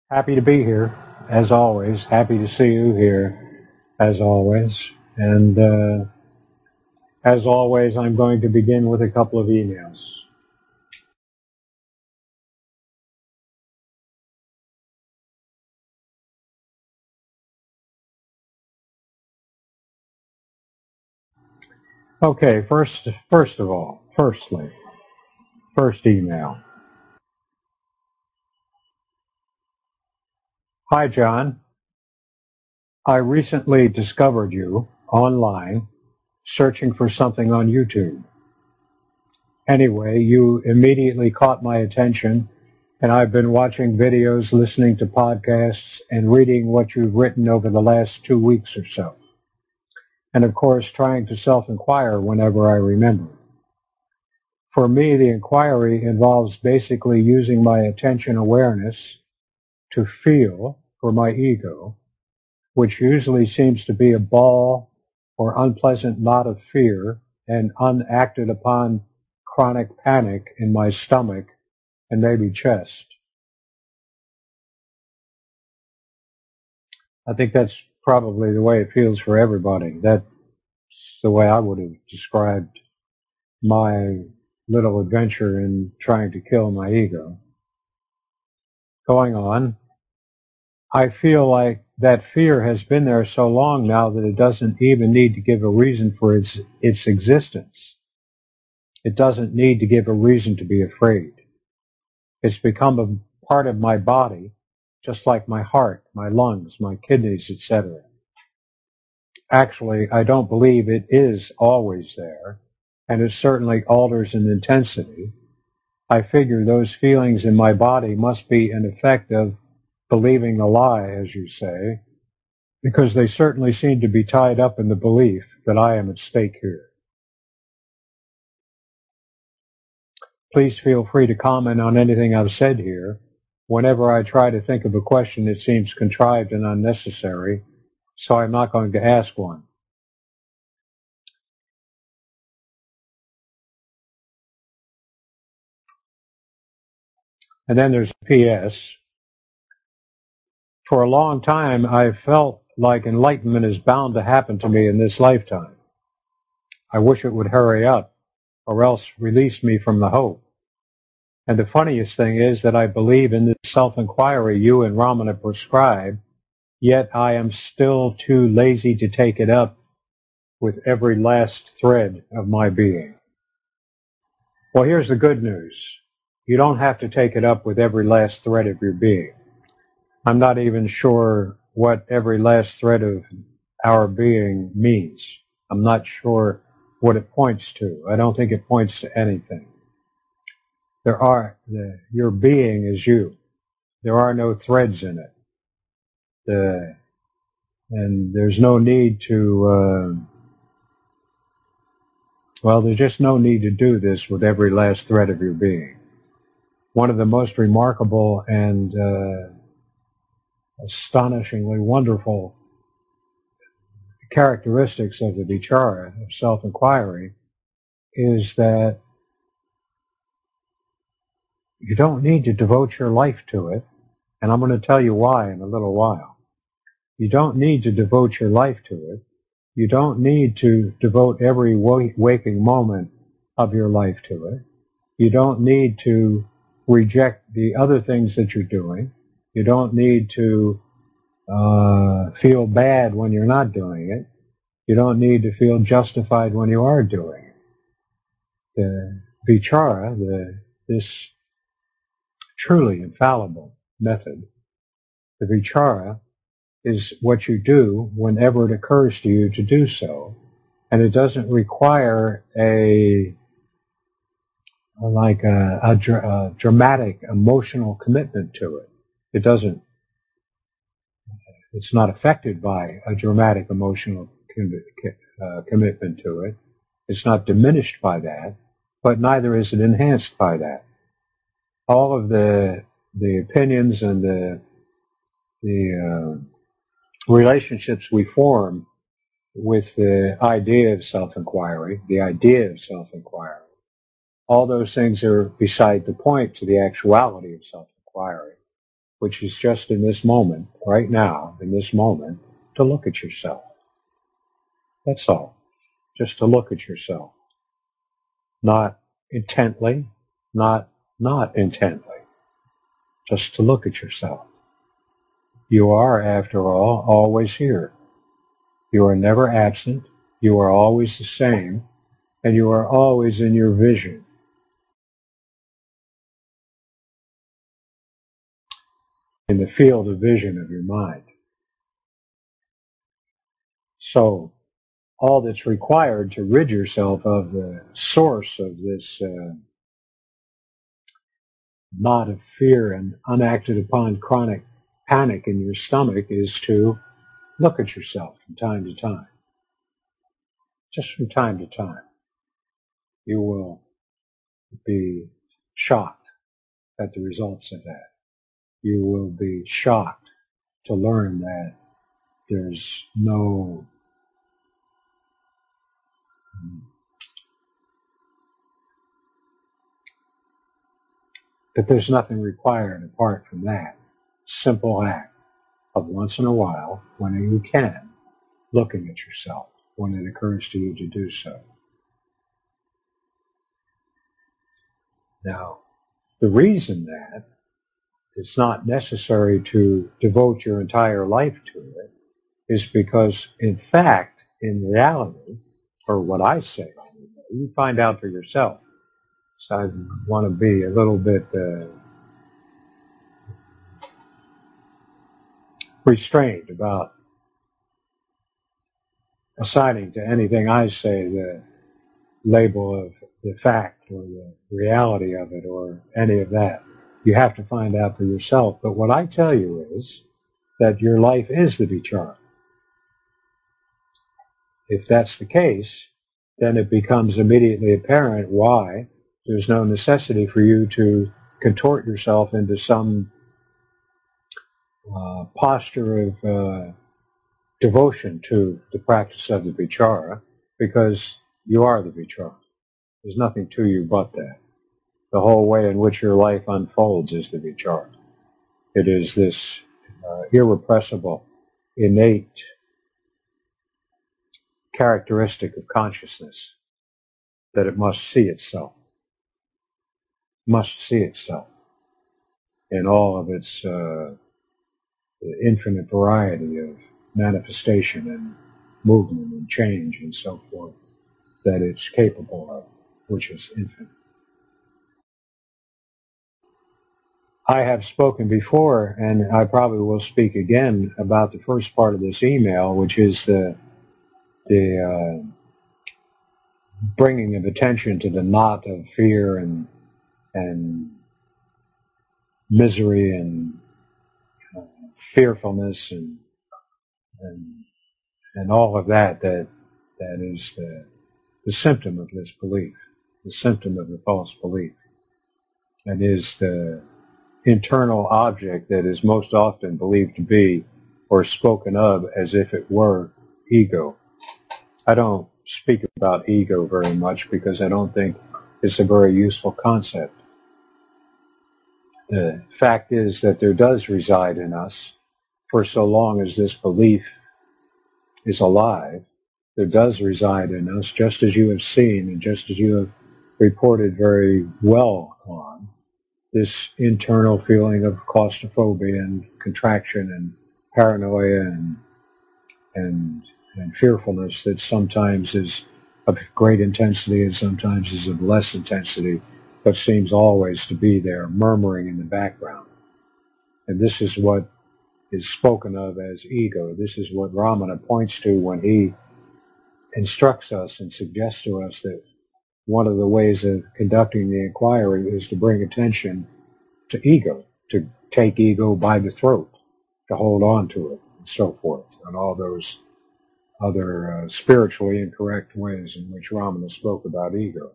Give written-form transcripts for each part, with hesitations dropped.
Happy to be here, as always. Happy to see you here, as always. And as always, I'm going to begin with a couple of emails. Okay, first email. Hi, John. I recently discovered you online searching for something on YouTube. Anyway, you immediately caught my attention, and I've been watching videos, listening to podcasts, and reading what you've written over the last 2 weeks or so. And of course, trying to self-inquire whenever I remember. For me, the inquiry involves basically using my attention awareness to feel for my ego, which usually seems to be a ball or unpleasant knot of fear and unacted upon chronic panic in my stomach and maybe chest. I think that's probably the way it feels for everybody. That's the way I would have described my little adventure in trying to kill my ego. Going on, I feel like that fear has been there so long now that it doesn't even need to give a reason for its existence. It doesn't need to give a reason to be afraid. It's become a part of my body, just like my heart, my lungs, my kidneys, etc. Actually, I don't believe it is always there, and it certainly alters in intensity. I figure those feelings in my body must be an effect of believing a lie, as you say, because they certainly seem to be tied up in the belief that I am at stake here. Please feel free to comment on anything I've said here. Whenever I try to think of a question, it seems contrived and unnecessary, so I'm not going to ask one. And then there's a P.S. For a long time, I've felt like enlightenment is bound to happen to me in this lifetime. I wish it would hurry up, or else release me from the hope. And the funniest thing is that I believe in this self-inquiry you and Ramana prescribe, yet I am still too lazy to take it up with every last thread of my being. Well, here's the good news. You don't have to take it up with every last thread of your being. I'm not even sure what every last thread of our being means. I'm not sure what it points to. I don't think it points to anything. Your being is you. There are no threads in it. And there's no need to, there's just no need to do this with every last thread of your being. One of the most remarkable and astonishingly wonderful characteristics of the vichara, of self-inquiry, is that you don't need to devote your life to it, and I'm going to tell you why in a little while. You don't need to devote your life to it. You don't need to devote every waking moment of your life to it. You don't need to reject the other things that you're doing. You don't need to feel bad when you're not doing it. You don't need to feel justified when you are doing it. The vichara, this truly infallible method, the vichara, is what you do whenever it occurs to you to do so. And it doesn't require a dramatic emotional commitment to it. It's not affected by a dramatic emotional commitment to it. It's not diminished by that, but neither is it enhanced by that. All of the opinions and the relationships we form with the idea of self-inquiry, all those things are beside the point to the actuality of self-inquiry. which is just in this moment, right now, in this moment, to look at yourself. That's all. Just to look at yourself. Not intently, not intently. Just to look at yourself. You are, after all, always here. You are never absent. You are always the same. And you are always in your vision. In the field of vision of your mind. So, all that's required to rid yourself of the source of this knot of fear and unacted upon chronic panic in your stomach is to look at yourself from time to time. Just from time to time. You will be shocked at the results of that. You will be shocked to learn that there's there's nothing required apart from that simple act of once in a while, when you can, looking at yourself when it occurs to you to do so. Now, the reason that it's not necessary to devote your entire life to it is because, in fact, in reality, or what I say, you find out for yourself. So I want to be a little bit restrained about assigning to anything I say the label of the fact or the reality of it or any of that. You have to find out for yourself. But what I tell you is that your life is the vichara. If that's the case, then it becomes immediately apparent why there's no necessity for you to contort yourself into some posture of devotion to the practice of the vichara, because you are the vichara. There's nothing to you but that. The whole way in which your life unfolds is the vichara. It is this irrepressible, innate characteristic of consciousness that it must see itself. Must see itself in all of its infinite variety of manifestation and movement and change and so forth that it's capable of, which is infinite. I have spoken before, and I probably will speak again about the first part of this email, which is the bringing of attention to the knot of fear and misery and fearfulness and all of that is the symptom of this belief, the symptom of the false belief, and is the internal object that is most often believed to be or spoken of as if it were ego. I don't speak about ego very much because I don't think it's a very useful concept. The fact is that there does reside in us, for so long as this belief is alive, there does reside in us, just as you have seen and just as you have reported very well on, this internal feeling of claustrophobia and contraction and paranoia and fearfulness that sometimes is of great intensity and sometimes is of less intensity, but seems always to be there, murmuring in the background. And this is what is spoken of as ego. This is what Ramana points to when he instructs us and suggests to us that one of the ways of conducting the inquiry is to bring attention to ego, to take ego by the throat, to hold on to it, and so forth, and all those other spiritually incorrect ways in which Ramana spoke about ego.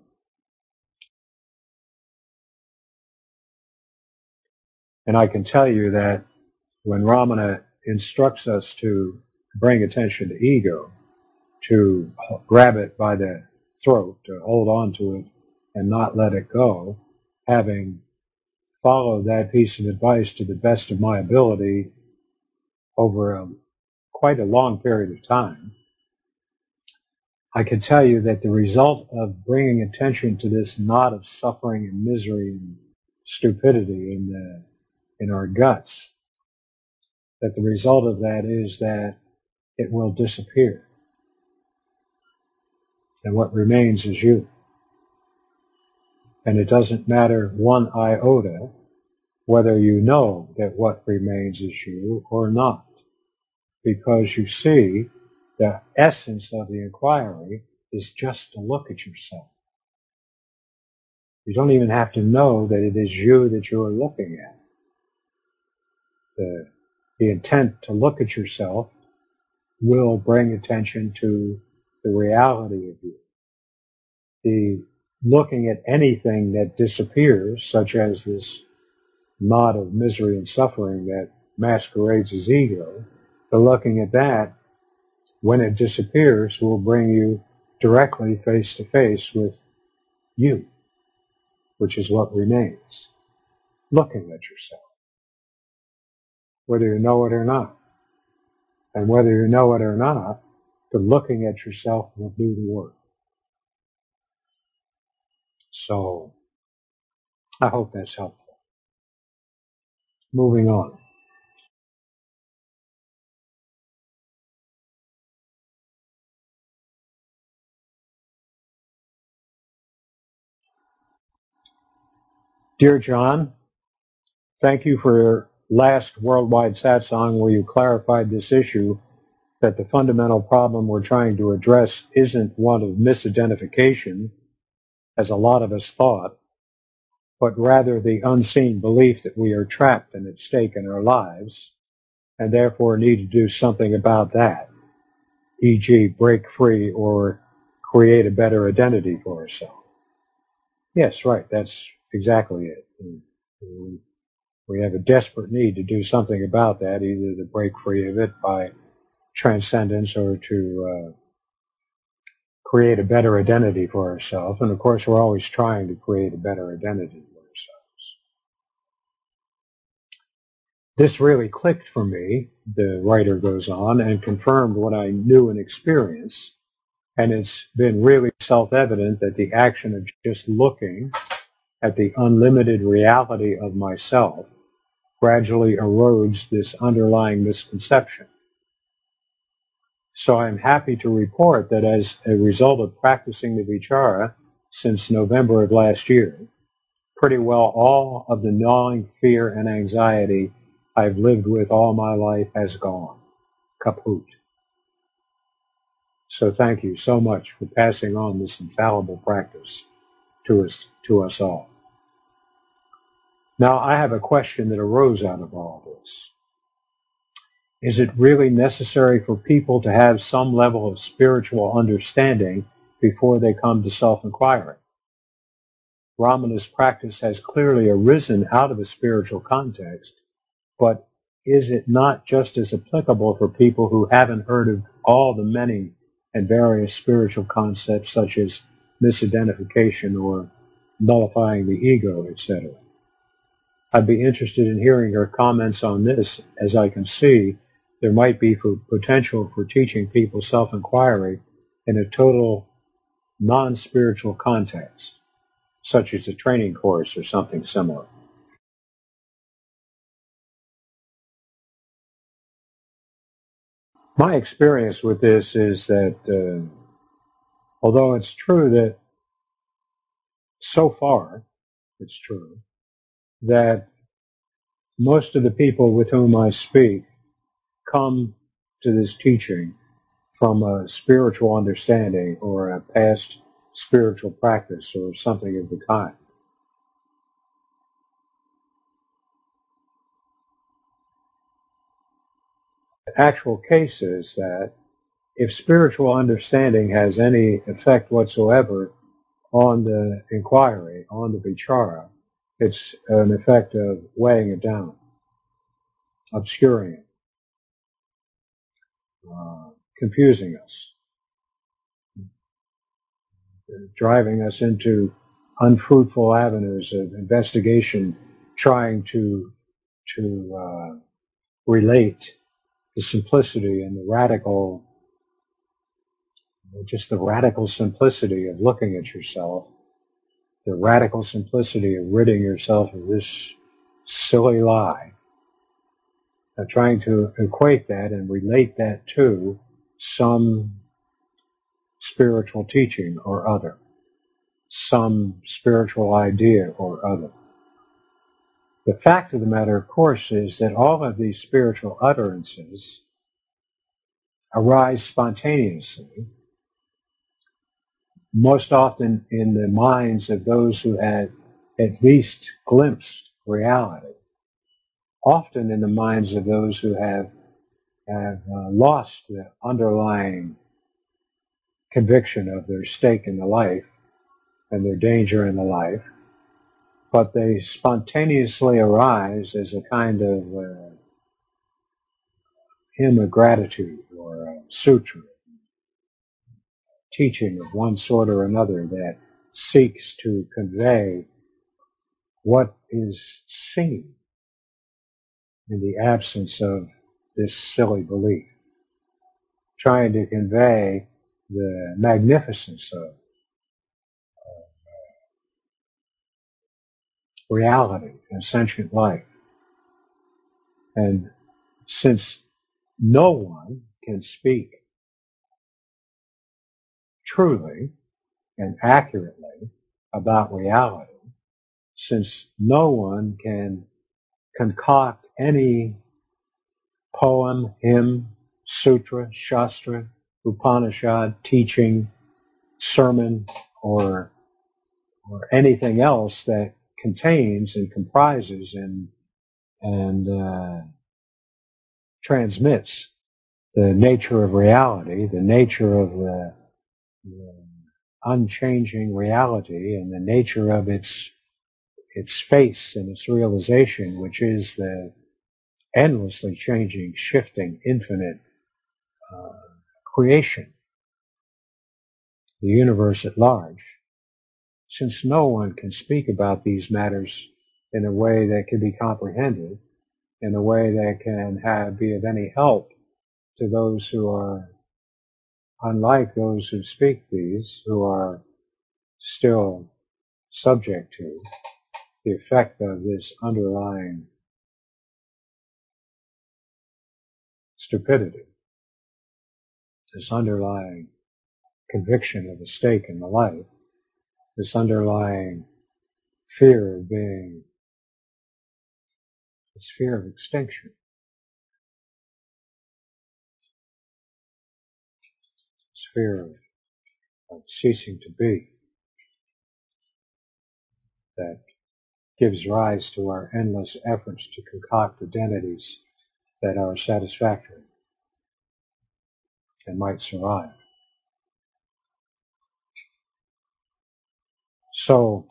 And I can tell you that when Ramana instructs us to bring attention to ego, to grab it by the throat, to hold on to it and not let it go, having followed that piece of advice to the best of my ability over quite a long period of time, I can tell you that the result of bringing attention to this knot of suffering and misery and stupidity in our guts, that the result of that is that it will disappear. And what remains is you. And it doesn't matter one iota whether you know that what remains is you or not, because you see the essence of the inquiry is just to look at yourself. You don't even have to know that it is you that you are looking at. The intent to look at yourself will bring attention to the reality of you. The looking at anything that disappears, such as this knot of misery and suffering that masquerades as ego, the looking at that, when it disappears, will bring you directly face to face with you, which is what remains. Looking at yourself, whether you know it or not. And whether you know it or not, the looking at yourself will do the work. So, I hope that's helpful. Moving on. Dear John, thank you for your last worldwide satsang where you clarified this issue that the fundamental problem we're trying to address isn't one of misidentification, as a lot of us thought, but rather the unseen belief that we are trapped and at stake in our lives, and therefore need to do something about that, e.g. break free or create a better identity for ourselves. Yes, right, that's exactly it. We have a desperate need to do something about that, either to break free of it by transcendence or to create a better identity for ourselves. And of course, we're always trying to create a better identity for ourselves. This really clicked for me, the writer goes on, and confirmed what I knew and experienced. And it's been really self-evident that the action of just looking at the unlimited reality of myself gradually erodes this underlying misconception. So I'm happy to report that as a result of practicing the vichara since November of last year, pretty well all of the gnawing fear and anxiety I've lived with all my life has gone. Kaput. So thank you so much for passing on this infallible practice to us all. Now I have a question that arose out of all this. Is it really necessary for people to have some level of spiritual understanding before they come to self-inquiry? Ramana's practice has clearly arisen out of a spiritual context, but is it not just as applicable for people who haven't heard of all the many and various spiritual concepts such as misidentification or nullifying the ego, etc.? I'd be interested in hearing your comments on this, as I can see there might be potential for teaching people self-inquiry in a total non-spiritual context, such as a training course or something similar. My experience with this is that although it's true that so far it's true that most of the people with whom I speak come to this teaching from a spiritual understanding or a past spiritual practice or something of the kind. The actual case is that if spiritual understanding has any effect whatsoever on the inquiry, on the vichara, it's an effect of weighing it down, obscuring it, confusing us, driving us into unfruitful avenues of investigation trying to relate the simplicity and the radical, just the radical simplicity of looking at yourself, the radical simplicity of ridding yourself of this silly lie, trying to equate that and relate that to some spiritual teaching or other, some spiritual idea or other. The fact of the matter, of course, is that all of these spiritual utterances arise spontaneously, most often in the minds of those who had at least glimpsed reality, often in the minds of those who have lost the underlying conviction of their stake in the life and their danger in the life, but they spontaneously arise as a kind of hymn of gratitude or a sutra, teaching of one sort or another that seeks to convey what is seen in the absence of this silly belief, trying to convey the magnificence of reality and sentient life. And since no one can speak truly and accurately about reality, since no one can concoct any poem, hymn, sutra, shastra, Upanishad, teaching, sermon, or anything else that contains and comprises and transmits the nature of reality, the nature of the unchanging reality, and the nature of its face and its realization, which is the endlessly changing, shifting, infinite creation, the universe at large. Since no one can speak about these matters in a way that can be comprehended, in a way that can be of any help to those who are unlike those who speak these, who are still subject to the effect of this underlying stupidity, this underlying conviction of a stake in the life, this underlying fear of this fear of extinction, this fear of ceasing to be, that gives rise to our endless efforts to concoct identities that are satisfactory and might survive. So,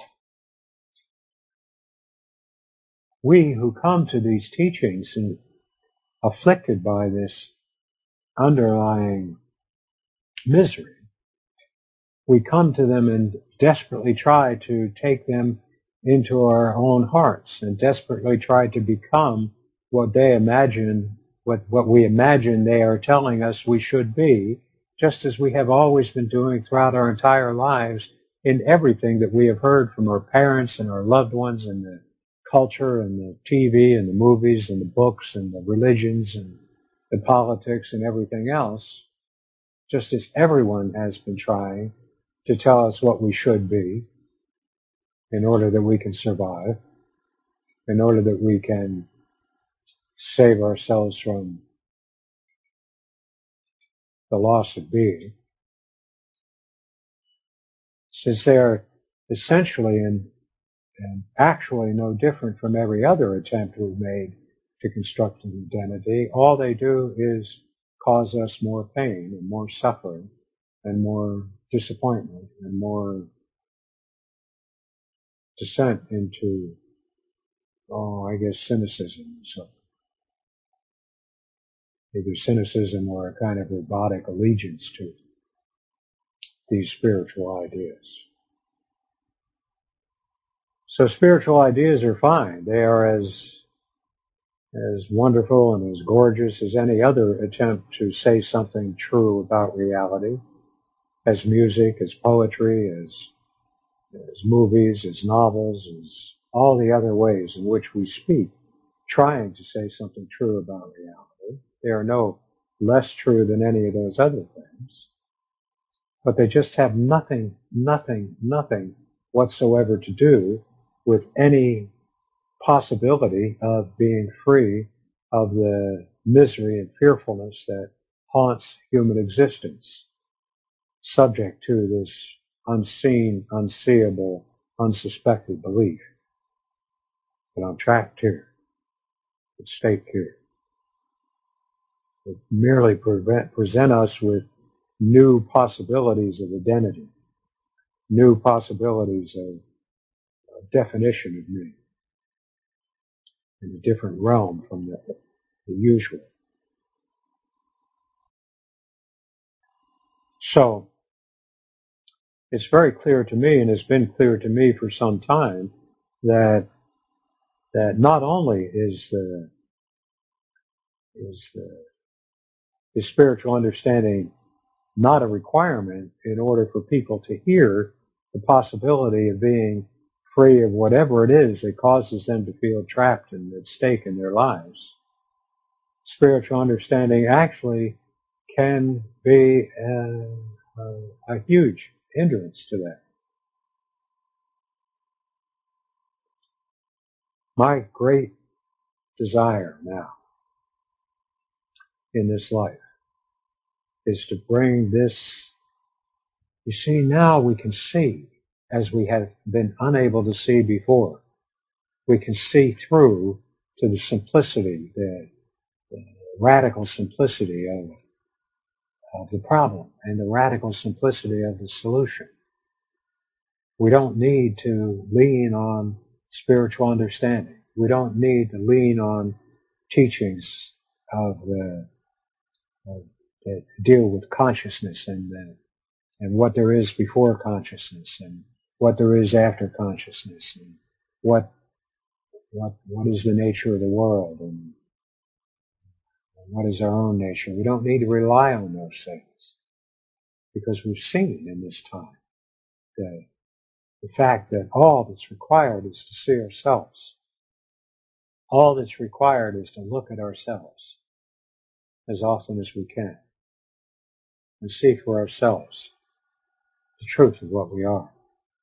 we who come to these teachings and afflicted by this underlying misery, we come to them and desperately try to take them into our own hearts and desperately try to become what they imagine, what we imagine they are telling us we should be, just as we have always been doing throughout our entire lives in everything that we have heard from our parents and our loved ones and the culture and the TV and the movies and the books and the religions and the politics and everything else, just as everyone has been trying to tell us what we should be in order that we can survive, in order that we can save ourselves from the loss of being. Since they are essentially and actually no different from every other attempt we've made to construct an identity, all they do is cause us more pain and more suffering and more disappointment and more descent into, cynicism. So either cynicism or a kind of robotic allegiance to these spiritual ideas. So spiritual ideas are fine. They are as wonderful and as gorgeous as any other attempt to say something true about reality, as music, as poetry, as movies, as novels, as all the other ways in which we speak, trying to say something true about reality. They are no less true than any of those other things. But they just have nothing whatsoever to do with any possibility of being free of the misery and fearfulness that haunts human existence, subject to this unseen, unseeable, unsuspected belief that I'm trapped here, at stake here. It merely present us with new possibilities of identity, new possibilities of definition of me in a different realm from the usual. So, it's very clear to me, and it's been clear to me for some time, that not only is the spiritual understanding not a requirement in order for people to hear the possibility of being free of whatever it is that causes them to feel trapped and at stake in their lives. Spiritual understanding actually can be a huge hindrance to that. My great desire now in this life is to bring this. You see, now we can see as we have been unable to see before. We can see through to the simplicity, the radical simplicity of the problem and the radical simplicity of the solution. We don't need to lean on spiritual understanding. We don't need to lean on teachings that deal with consciousness and what there is before consciousness and what there is after consciousness and what is the nature of the world and what is our own nature. We don't need to rely on those things because we've seen in this time the fact that all that's required is to see ourselves. All that's required is to look at ourselves as often as we can and see for ourselves the truth of what we are.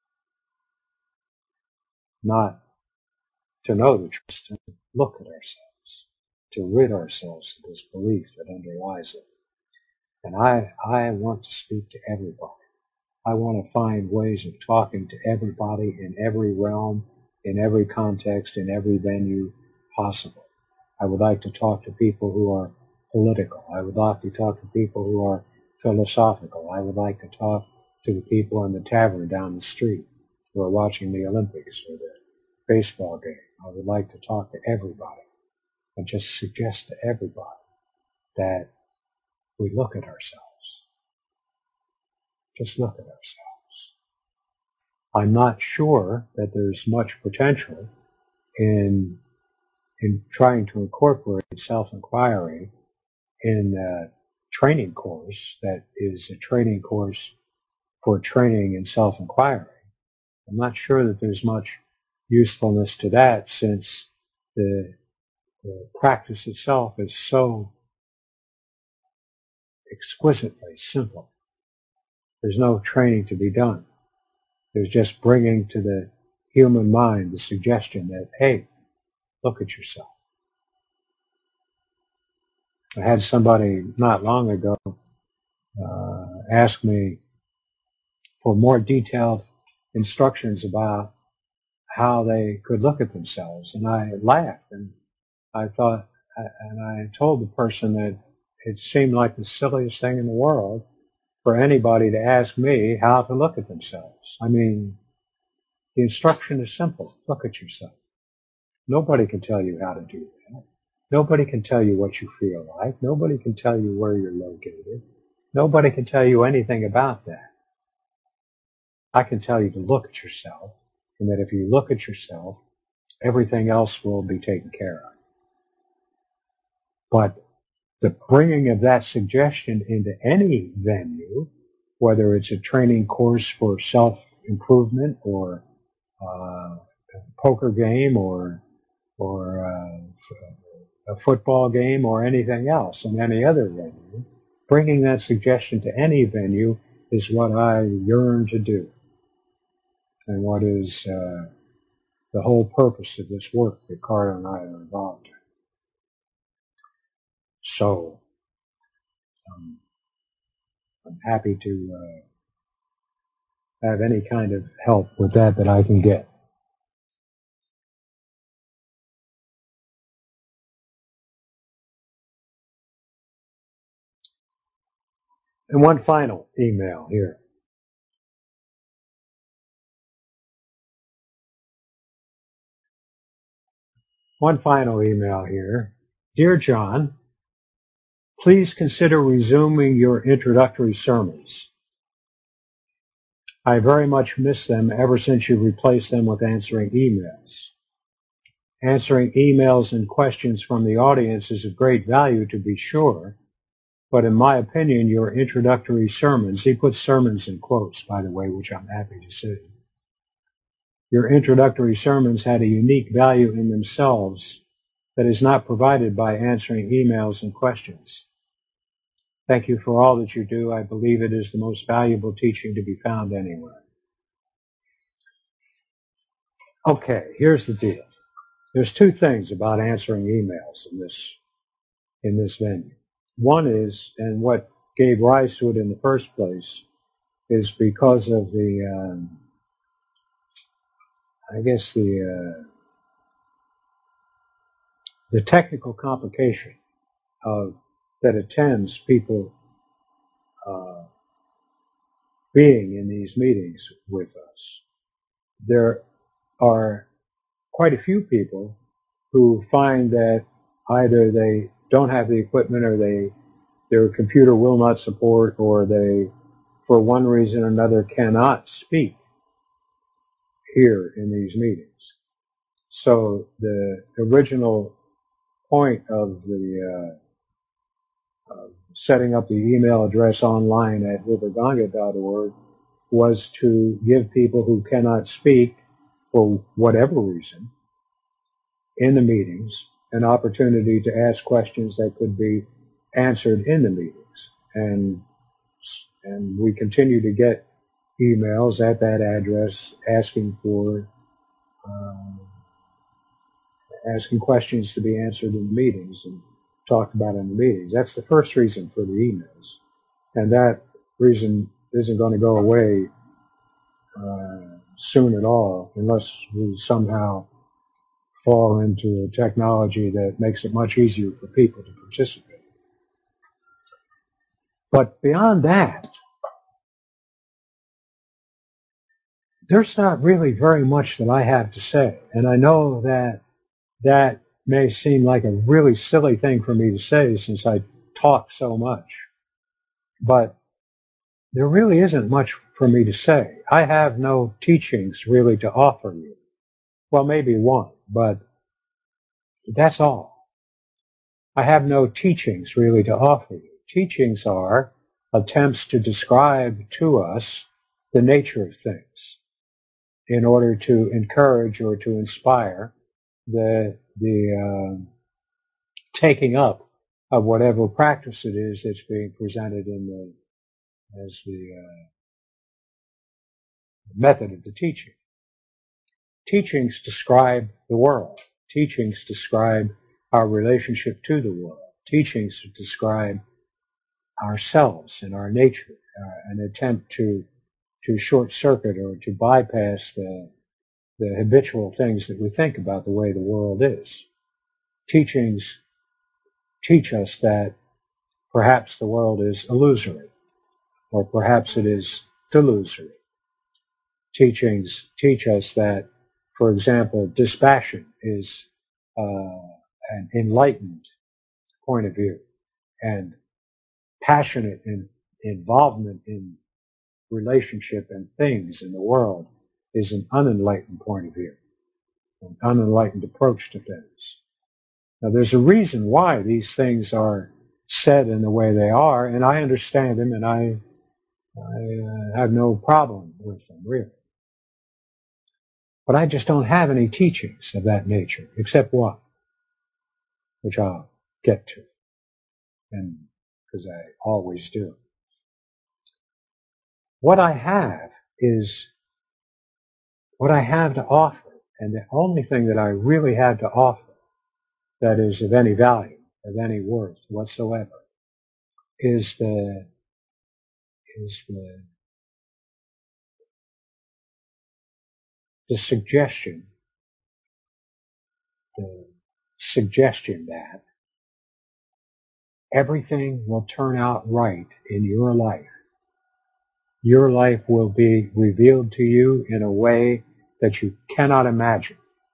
Not to know the truth, to look at ourselves, to rid ourselves of this belief that underlies it. And I want to speak to everybody. I want to find ways of talking to everybody in every realm, in every context, in every venue possible. I would like to talk to people who are political. I would like to talk to people who are philosophical. I would like to talk to the people in the tavern down the street who are watching the Olympics or the baseball game. I would like to talk to everybody and just suggest to everybody that we look at ourselves. Just look at ourselves. I'm not sure that there's much potential in trying to incorporate self-inquiry in a training course that is a training course for training in self-inquiry. I'm not sure that there's much usefulness to that since the practice itself is so exquisitely simple. There's no training to be done. There's just bringing to the human mind the suggestion that, hey, look at yourself. I had somebody not long ago ask me for more detailed instructions about how they could look at themselves, and I laughed, and I thought, and I told the person that it seemed like the silliest thing in the world for anybody to ask me how to look at themselves. I mean, the instruction is simple. Look at yourself. Nobody can tell you how to do that. Nobody can tell you what you feel like. Nobody can tell you where you're located. Nobody can tell you anything about that. I can tell you to look at yourself and that if you look at yourself, everything else will be taken care of. But the bringing of that suggestion into any venue, whether it's a training course for self-improvement or a poker game or a football game or anything else in any other venue, bringing that suggestion to any venue is what I yearn to do and what is the whole purpose of this work that Carter and I are involved in. So I'm happy to have any kind of help with that I can get. And one final email here. One final email here. Dear John, please consider resuming your introductory sermons. I very much miss them ever since you replaced them with answering emails. Answering emails and questions from the audience is of great value, to be sure, but in my opinion, your introductory sermons, he puts sermons in quotes, by the way, which I'm happy to see. Your introductory sermons had a unique value in themselves that is not provided by answering emails and questions. Thank you for all that you do. I believe it is the most valuable teaching to be found anywhere. Okay, here's the deal. There's two things about answering emails in this venue. One is, and what gave rise to it in the first place, is because of the technical complication that attends people being in these meetings with us. There are quite a few people who find that either they don't have the equipment or their computer will not support, or they, for one reason or another, cannot speak here in these meetings. So the original point of the setting up the email address online at riverganga.org was to give people who cannot speak for whatever reason in the meetings an opportunity to ask questions that could be answered in the meetings. And we continue to get emails at that address asking questions to be answered in the meetings and talked about in the meetings. That's the first reason for the emails. And that reason isn't going to go away soon at all unless we somehow fall into a technology that makes it much easier for people to participate. But beyond that, there's not really very much that I have to say. And I know that that may seem like a really silly thing for me to say since I talk so much. But there really isn't much for me to say. I have no teachings really to offer you. Well, maybe one, but that's all. I have no teachings really to offer you. Teachings are attempts to describe to us the nature of things in order to encourage or to inspire the taking up of whatever practice it is that's being presented as the method of the teaching. Teachings describe the world. Teachings describe our relationship to the world. Teachings describe ourselves and our nature, an attempt to short circuit or to bypass the habitual things that we think about the way the world is. Teachings teach us that perhaps the world is illusory, or perhaps it is delusory. Teachings teach us that, for example, dispassion is an enlightened point of view, and passionate involvement in relationship and things in the world is an unenlightened point of view, an unenlightened approach to things. Now, there's a reason why these things are said in the way they are, and I understand them, and I have no problem with them, really. But I just don't have any teachings of that nature, except one, which I'll get to, and because I always do. What I have is what I have to offer, and the only thing that I really have to offer that is of any value, of any worth whatsoever, is the suggestion that everything will turn out right in your life. Your life will be revealed to you in a way that you cannot imagine.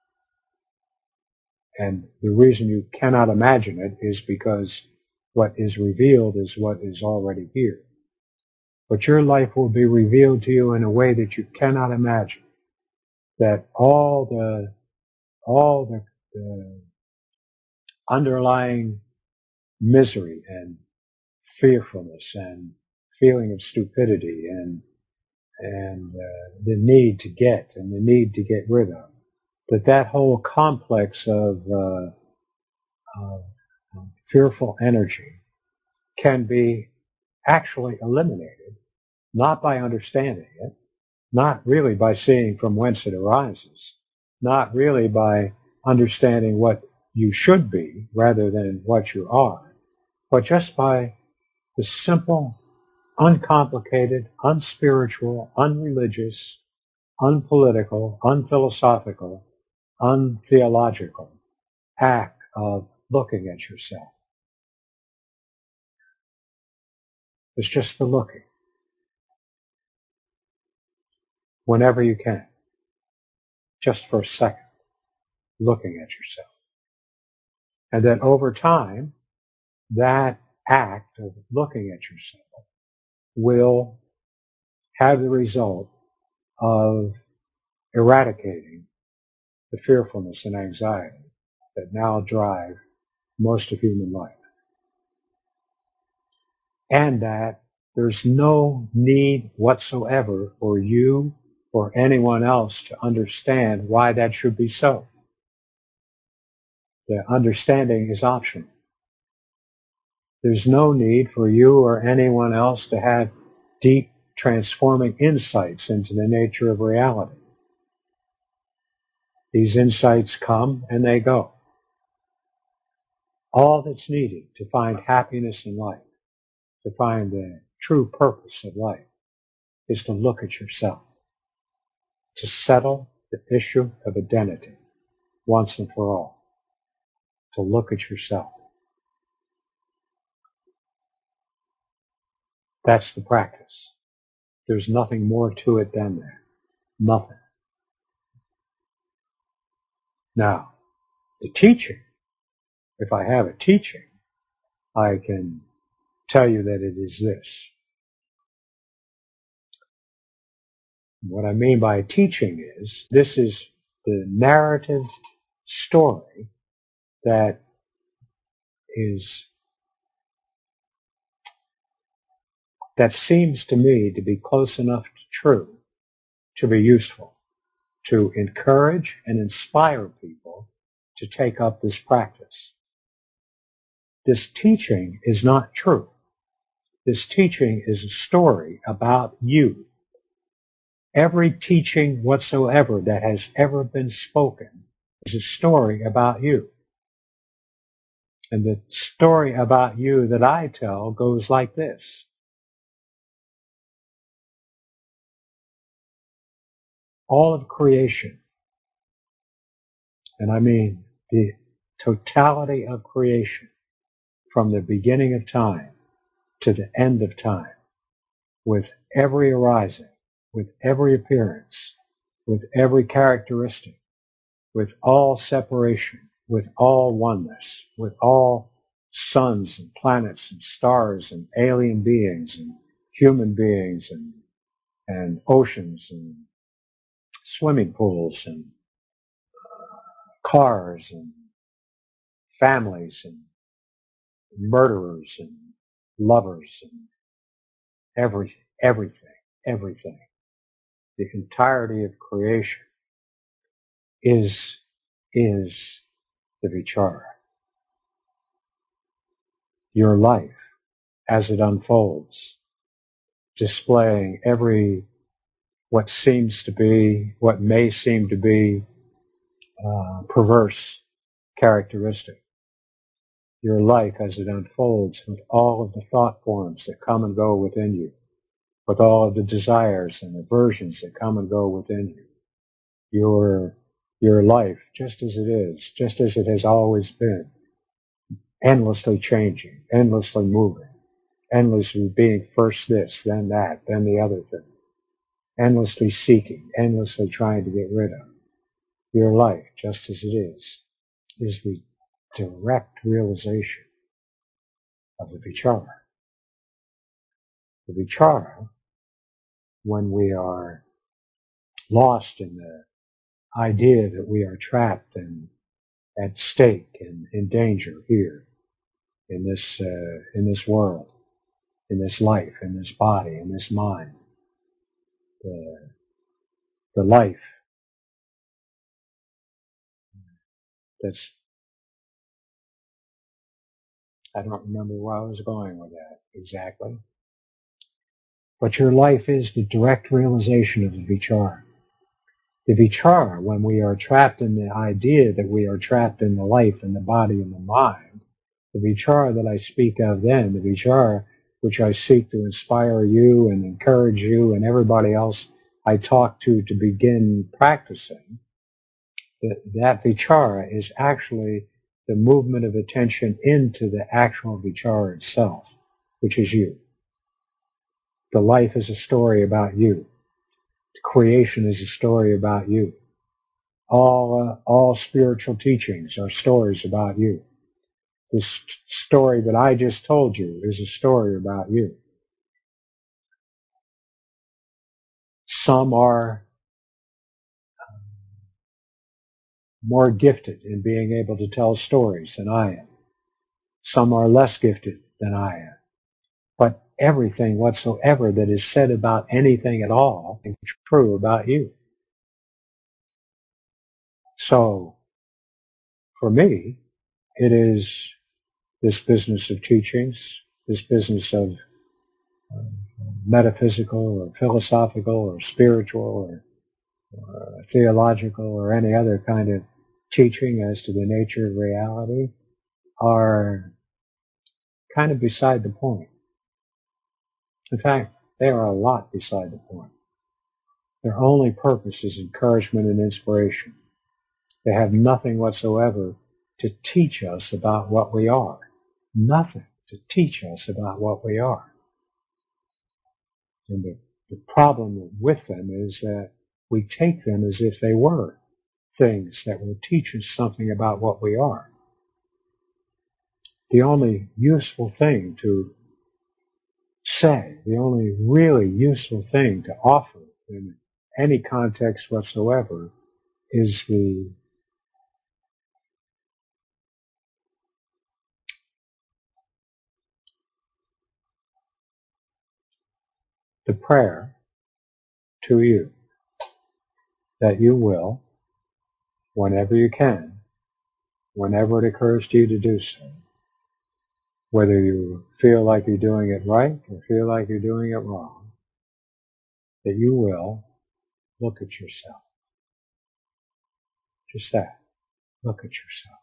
And the reason you cannot imagine it is because what is revealed is what is already here. But your life will be revealed to you in a way that you cannot imagine. That all the underlying misery and fearfulness and feeling of stupidity and the need to get and the need to get rid of, that whole complex of fearful energy can be actually eliminated, not by understanding it, not really by seeing from whence it arises, not really by understanding what you should be rather than what you are, but just by the simple, uncomplicated, unspiritual, unreligious, unpolitical, unphilosophical, untheological act of looking at yourself. It's just the looking. Whenever you can. Just for a second. Looking at yourself. And then over time, that act of looking at yourself will have the result of eradicating the fearfulness and anxiety that now drive most of human life. And that there's no need whatsoever for you or anyone else to understand why that should be so. The understanding is optional. There's no need for you or anyone else to have deep, transforming insights into the nature of reality. These insights come and they go. All that's needed to find happiness in life, to find the true purpose of life, is to look at yourself, to settle the issue of identity once and for all, to look at yourself. That's the practice. There's nothing more to it than that. Nothing. Now, the teaching, if I have a teaching, I can tell you that it is this. What I mean by teaching is, this is the narrative story that seems to me to be close enough to true to be useful, to encourage and inspire people to take up this practice. This teaching is not true. This teaching is a story about you. Every teaching whatsoever that has ever been spoken is a story about you. And the story about you that I tell goes like this. All of creation, and I mean the totality of creation, from the beginning of time to the end of time, with every arising, with every appearance, with every characteristic, with all separation, with all oneness, with all suns and planets and stars and alien beings and human beings and oceans and swimming pools and cars and families and murderers and lovers and everything. The entirety of creation is the vichara. Your life as it unfolds, displaying what may seem to be perverse characteristic. Your life as it unfolds with all of the thought forms that come and go within you, with all of the desires and aversions that come and go within you. Your life just as it is, just as it has always been, endlessly changing, endlessly moving, endlessly being first this, then that, then the other thing, endlessly seeking, endlessly trying to get rid of. Your life, just as it is the direct realization of the vichara. The vichara, when we are lost in the idea that we are trapped and at stake and in danger here in this world, in this life, in this body, in this mind, the life that's, I don't remember where I was going with that exactly. But your life is the direct realization of the vichara. The vichara, when we are trapped in the idea that we are trapped in the life and the body and the mind, the vichara that I speak of then, the vichara which I seek to inspire you and encourage you and everybody else I talk to begin practicing, that vichara is actually the movement of attention into the actual vichara itself, which is you. The life is a story about you. The creation is a story about you. All spiritual teachings are stories about you. This story that I just told you is a story about you. Some are more gifted in being able to tell stories than I am. Some are less gifted than I am. But everything whatsoever that is said about anything at all is true about you. So, for me, it is this business of teachings, this business of metaphysical or philosophical or spiritual or theological or any other kind of teaching as to the nature of reality are kind of beside the point. In fact, they are a lot beside the point. Their only purpose is encouragement and inspiration. They have nothing whatsoever to teach us about what we are. Nothing to teach us about what we are. And the problem with them is that we take them as if they were things that will teach us something about what we are. The only useful thing to say, the only really useful thing to offer in any context whatsoever is the prayer to you that you will, whenever you can, whenever it occurs to you to do so, whether you feel like you're doing it right or feel like you're doing it wrong, that you will look at yourself. Just that. Look at yourself.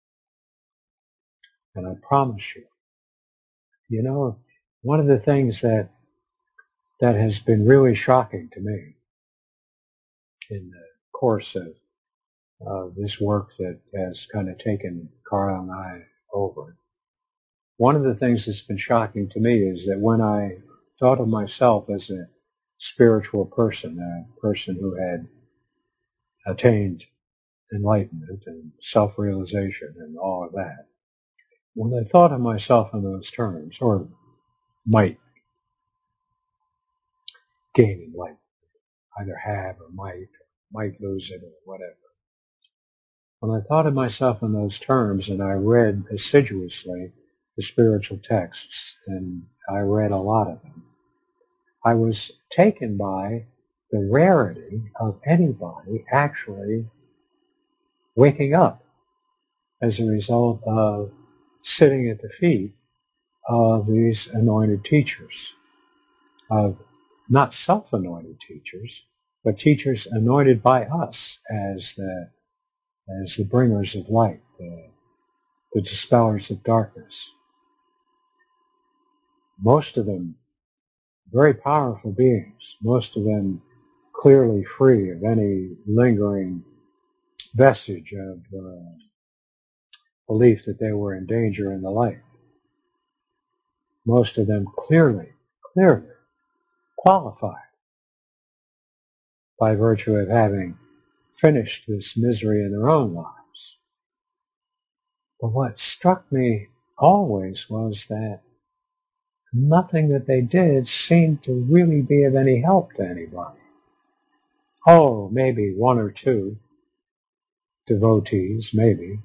And I promise you, one of the things that has been really shocking to me in the course of this work that has kind of taken Carl and I over, one of the things that's been shocking to me is that when I thought of myself as a spiritual person, a person who had attained enlightenment and self-realization and all of that, when I thought of myself in those terms, or might gain enlightenment, either have or might, might lose it or whatever. When I thought of myself in those terms and I read assiduously the spiritual texts, and I read a lot of them, I was taken by the rarity of anybody actually waking up as a result of sitting at the feet of these anointed teachers, of not self-anointed teachers, but teachers anointed by us as the bringers of light, the dispellers of darkness. Most of them very powerful beings, most of them clearly free of any lingering vestige of belief that they were in danger in the light. Most of them clearly qualified by virtue of having finished this misery in their own lives. But what struck me always was that nothing that they did seemed to really be of any help to anybody. Oh, maybe one or two devotees, maybe.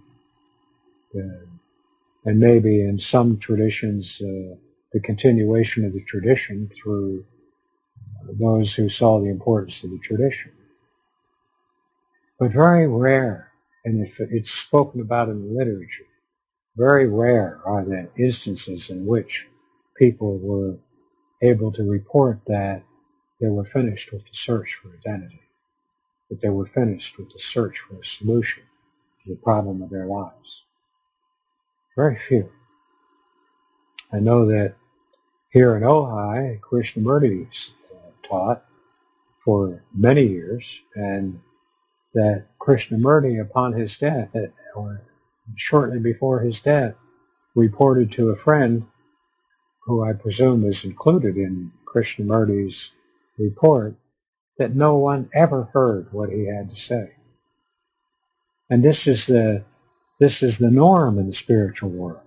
And maybe in some traditions, the continuation of the tradition through those who saw the importance of the tradition. But very rare, and if it's spoken about in the literature, very rare are the instances in which people were able to report that they were finished with the search for identity, that they were finished with the search for a solution to the problem of their lives. Very few. I know that here in Ojai, Krishnamurti taught for many years, and that Krishnamurti, upon his death, or shortly before his death, reported to a friend, who I presume is included in Krishnamurti's report, that no one ever heard what he had to say. And this is the norm in the spiritual world.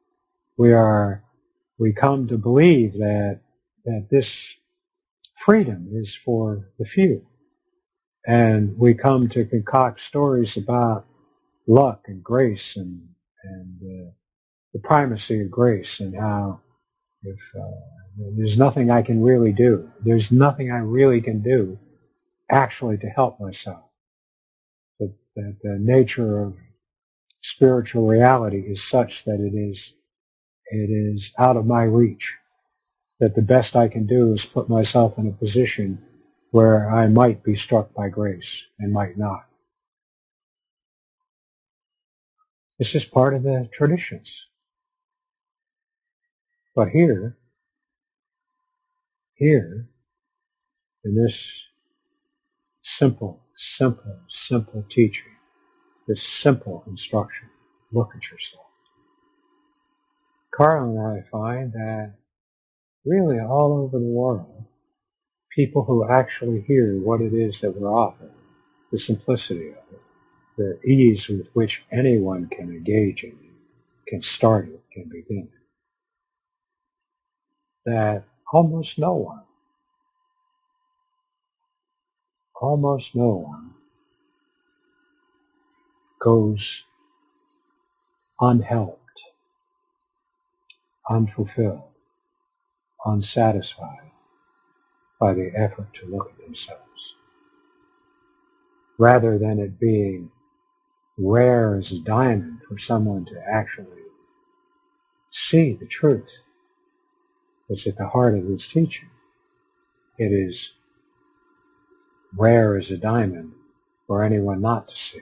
We come to believe that this freedom is for the few. And we come to concoct stories about luck and grace and the primacy of grace, and how if there's nothing I can really do, there's nothing I really can do actually to help myself. That the nature of spiritual reality is such that it is out of my reach. That the best I can do is put myself in a position where I might be struck by grace and might not. This is part of the traditions. But here, in this simple teaching, this simple instruction, look at yourself. Carl and I find that really all over the world, people who actually hear what it is that we're offering, the simplicity of it, the ease with which anyone can engage in it, can start it, can begin it, that almost no one goes unhelped, unfulfilled, unsatisfied by the effort to look at themselves. Rather than it being rare as a diamond for someone to actually see the truth that's at the heart of this teaching, it is rare as a diamond for anyone not to see it.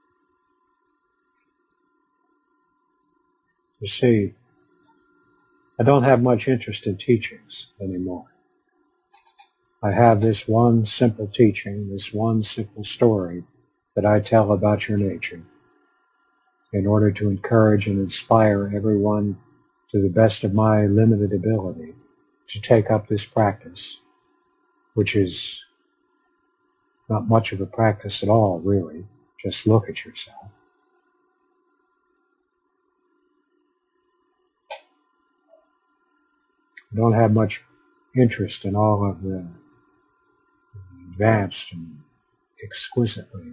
You see, I don't have much interest in teachings anymore. I have this one simple teaching, this one simple story that I tell about your nature in order to encourage and inspire everyone to the best of my limited ability to take up this practice, which is not much of a practice at all, really. Just look at yourself. I don't have much interest in all of the advanced and exquisitely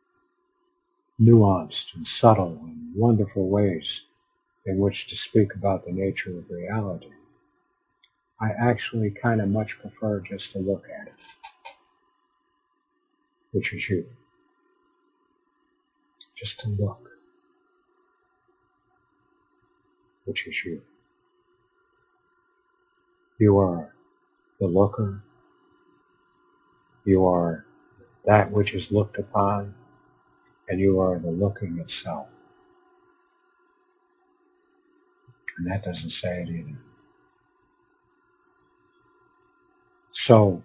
nuanced and subtle and wonderful ways in which to speak about the nature of reality. I actually kind of much prefer just to look at it, which is you. Just to look, which is you. You are the looker. You are that which is looked upon, and you are the looking itself. And that doesn't say it either. So,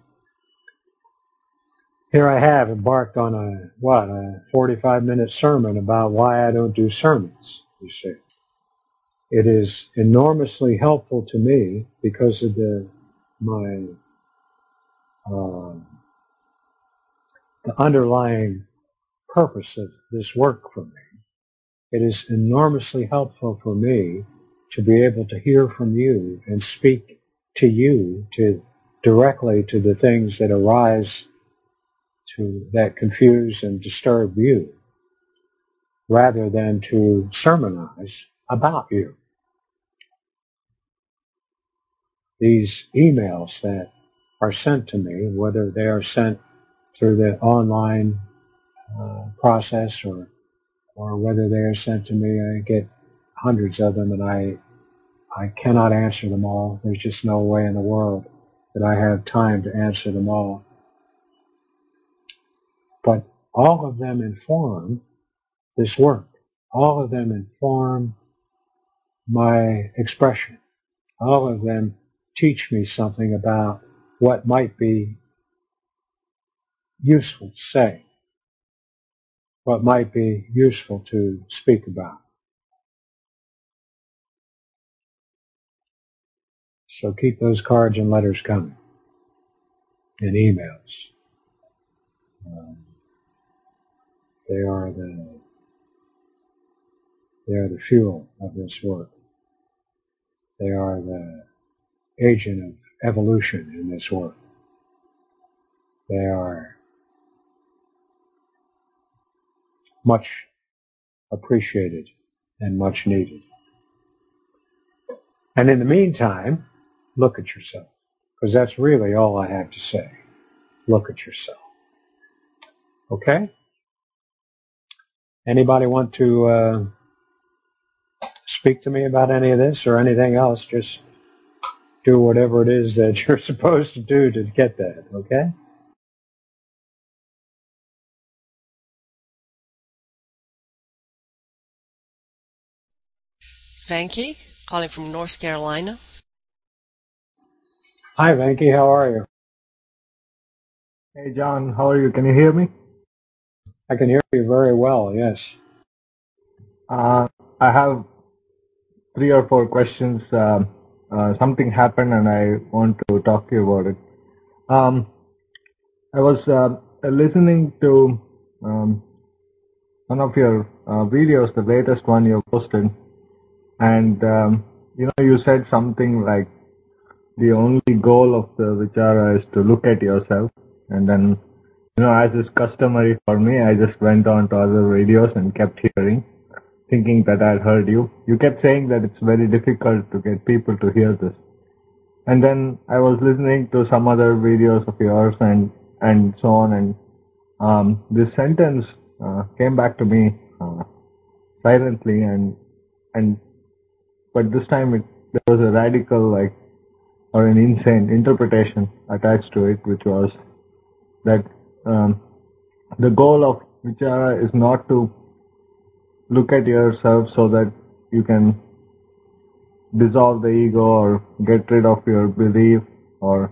here I have embarked on a 45-minute sermon about why I don't do sermons, you see. It is enormously helpful to me because of the underlying purpose of this work for me. It is enormously helpful for me to be able to hear from you and speak to you directly to the things that arise that confuse and disturb you, rather than to sermonize about you. These emails that are sent to me, whether they are sent through the online process or whether they are sent to me, I get hundreds of them, and I cannot answer them all. There's just no way in the world that I have time to answer them all. But all of them inform this work. All of them inform my expression. All of them teach me something about what might be useful to say, what might be useful to speak about. So keep those cards and letters coming, and emails. They are the fuel of this work. They are the agent of evolution in this work. They are much appreciated and much needed. And in the meantime, look at yourself, because that's really all I have to say. Look at yourself. Okay? Anybody want to speak to me about any of this or anything else? Just do whatever it is that you're supposed to do to get that, okay? Venki, calling from North Carolina. Hi, Venki. How are you? Hey, John. How are you? Can you hear me? I can hear you very well, yes. I have 3 or 4 questions. Something happened and I want to talk to you about it. I was listening to one of your videos, the latest one you posted, and you said something like the only goal of the vichara is to look at yourself, and then as is customary for me, I just went on to other videos and kept hearing, thinking that I'd heard you. You kept saying that it's very difficult to get people to hear this. And then I was listening to some other videos of yours and so on, and this sentence came back to me silently, but this time there was a radical or an insane interpretation attached to it, which was that the goal of vichara is not to look at yourself so that you can dissolve the ego or get rid of your belief or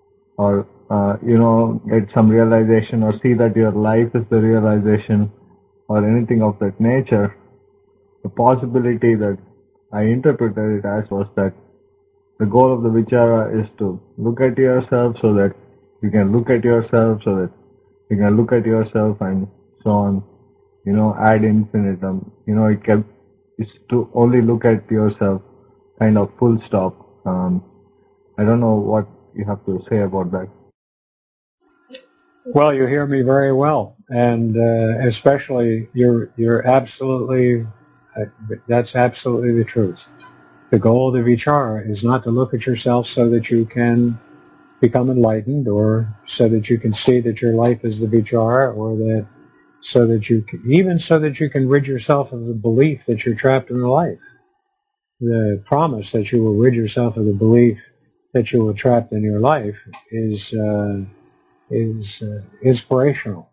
get some realization or see that your life is the realization or anything of that nature. The possibility that I interpreted it as was that the goal of the vichara is to look at yourself so that you can look at yourself so that you can look at yourself and so on, ad infinitum. It's to only look at yourself, kind of full stop. I don't know what you have to say about that. Well, you hear me very well, and especially you're absolutely that's absolutely the truth. The goal of the vichara is not to look at yourself so that you can become enlightened, or so that you can see that your life is the vichara, or that so that you can, even so that you can rid yourself of the belief that you're trapped in the life. The promise that you will rid yourself of the belief that you were trapped in your life is inspirational,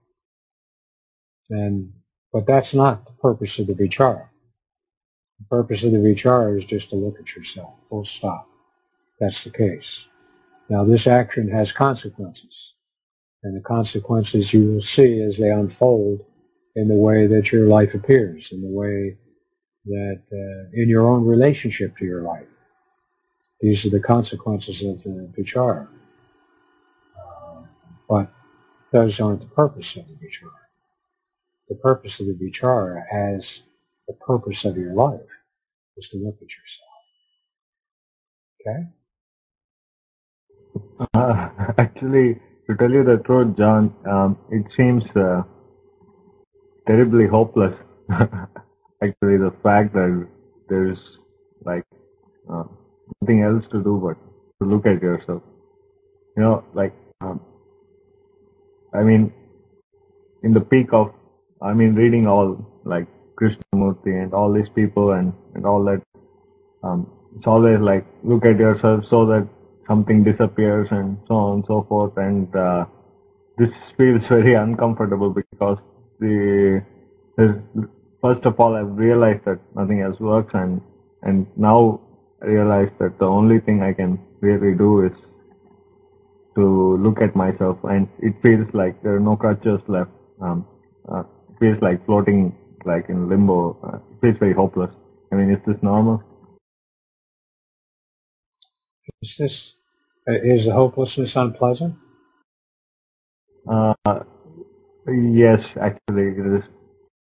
but that's not the purpose of the vichara. The purpose of the vichara is just to look at yourself, full stop. That's the case. Now, this action has consequences, and the consequences you will see as they unfold in the way that your life appears, in the way that in your own relationship to your life. These are the consequences of the vichara. But those aren't the purpose of the vichara. The purpose of the vichara, as the purpose of your life, is to look at yourself. Okay? Actually, to tell you the truth, John, it seems terribly hopeless. Actually, the fact that there's like nothing else to do but to look at yourself. You know, like I mean, in the peak of, reading all like Krishnamurti and all these people and all that, it's always like look at yourself so that something disappears and so on and so forth. And this feels very uncomfortable because first of all, I've realized that nothing else works, and now I realize that the only thing I can really do is to look at myself, and it feels like there are no crutches left. It feels like floating like in limbo. It feels very hopeless. I mean, is this normal? Is the hopelessness unpleasant? Yes, actually it is.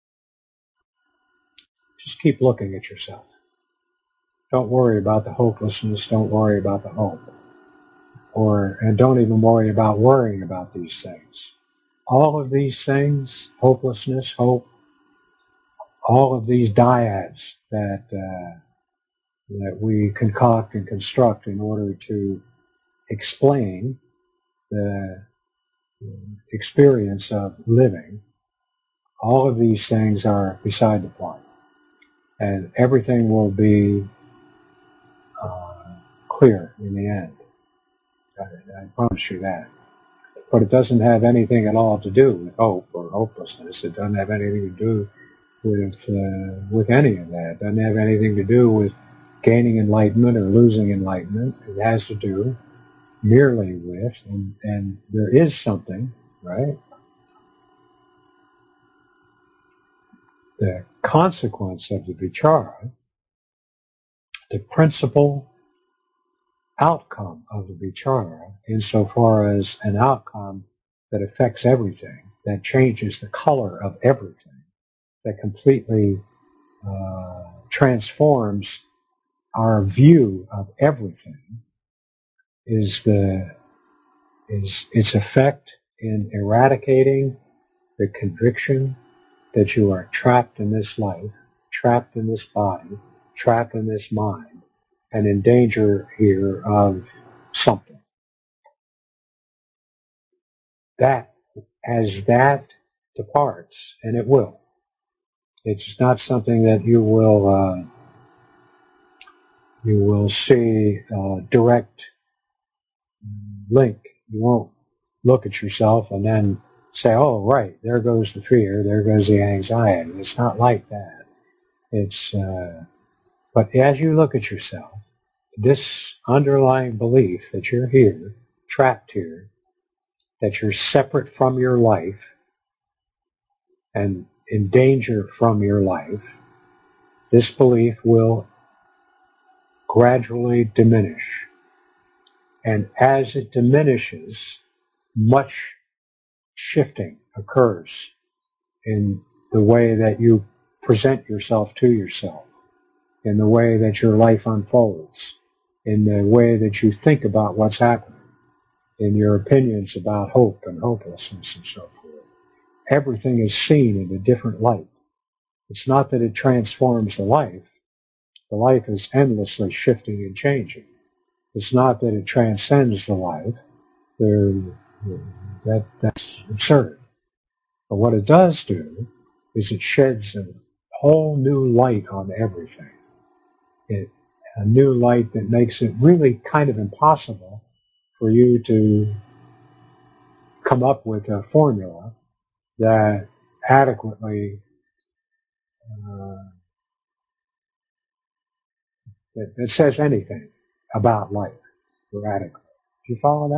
Just keep looking at yourself. Don't worry about the hopelessness. Don't worry about the hope. And don't even worry about worrying about these things. All of these things, hopelessness, hope, all of these dyads that we concoct and construct in order to explain the experience of living, all of these things are beside the point. And everything will be clear in the end. I promise you that. But it doesn't have anything at all to do with hope or hopelessness. It doesn't have anything to do with any of that. It doesn't have anything to do with gaining enlightenment or losing enlightenment. It has to do merely with, and there is something, right? The consequence of the vichara, the principal outcome of the vichara, insofar as an outcome that affects everything, that changes the color of everything, that completely transforms our view of everything, is its effect in eradicating the conviction that you are trapped in this life, trapped in this body, trapped in this mind, and in danger here of something. That, as that departs, and it will, it's not something that you will see direct link. You won't look at yourself and then say, oh, right, there goes the fear, there goes the anxiety. It's not like that. But as you look at yourself, this underlying belief that you're here, trapped here, that you're separate from your life and in danger from your life, this belief will gradually diminish. And as it diminishes, much shifting occurs in the way that you present yourself to yourself, in the way that your life unfolds, in the way that you think about what's happening. in your opinions about hope and hopelessness and so forth. Everything is seen in a different light. It's not that it transforms the life. The life is endlessly shifting and changing. It's not that it transcends the life. That's absurd. But what it does do is it sheds a whole new light on everything. A new light that makes it really kind of impossible for you to come up with a formula that adequately that says anything about life radically. Do you follow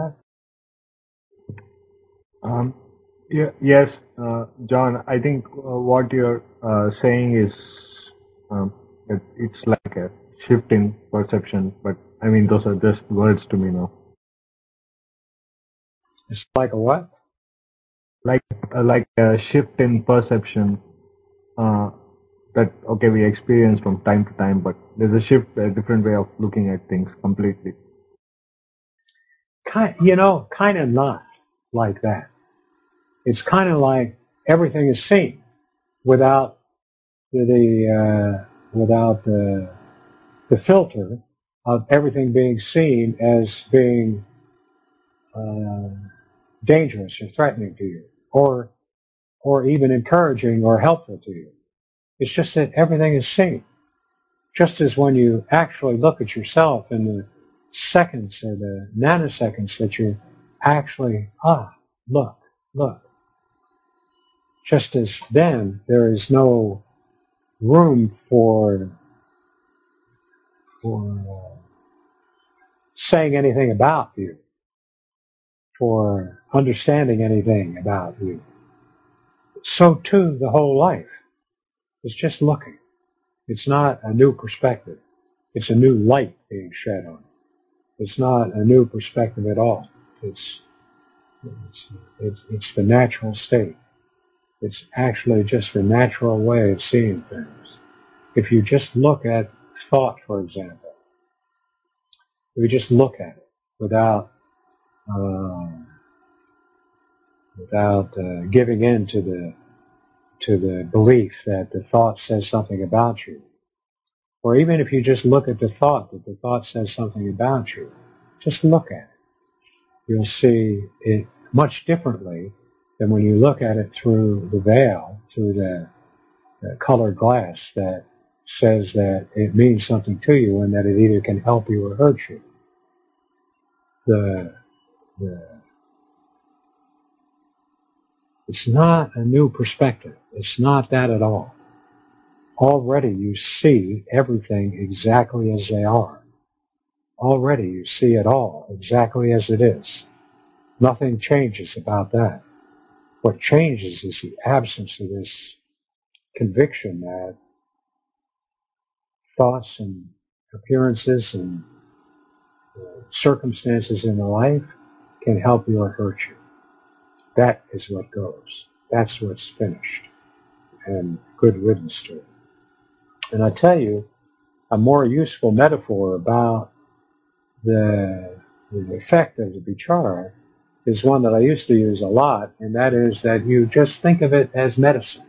that? Yes, John. I think what you're saying is that it's like a shift in perception. But I mean, those are just words to me now. It's like a what? Like a shift in perception that we experience from time to time, but there's a shift, a different way of looking at things completely. Kind of not like that. It's kind of like everything is seen without the filter of everything being seen as being dangerous or threatening to you, or even encouraging or helpful to you. It's just that everything is seen. Just as when you actually look at yourself in the seconds or the nanoseconds that you're actually, look. Just as then there is no room for saying anything about you, for understanding anything about you. So too the whole life. It's just looking. It's not a new perspective. It's a new light being shed on it. It's not a new perspective at all. It's the natural state. It's actually just the natural way of seeing things. If you just look at thought, for example, if you just look at it without giving in to the belief that the thought says something about you, or even if you just look at the thought that the thought says something about you, just look at it. You'll see it much differently than when you look at it through the veil, through the colored glass that says that it means something to you and that it either can help you or hurt you. It's not a new perspective. It's not that at all. Already you see everything exactly as they are. Already you see it all exactly as it is. Nothing changes about that. What changes is the absence of this conviction that thoughts and appearances and circumstances in the life can help you or hurt you. That is what goes. That's what's finished. And good riddance to it. And I tell you, a more useful metaphor about the effect of the vichara is one that I used to use a lot, and that is that you just think of it as medicine.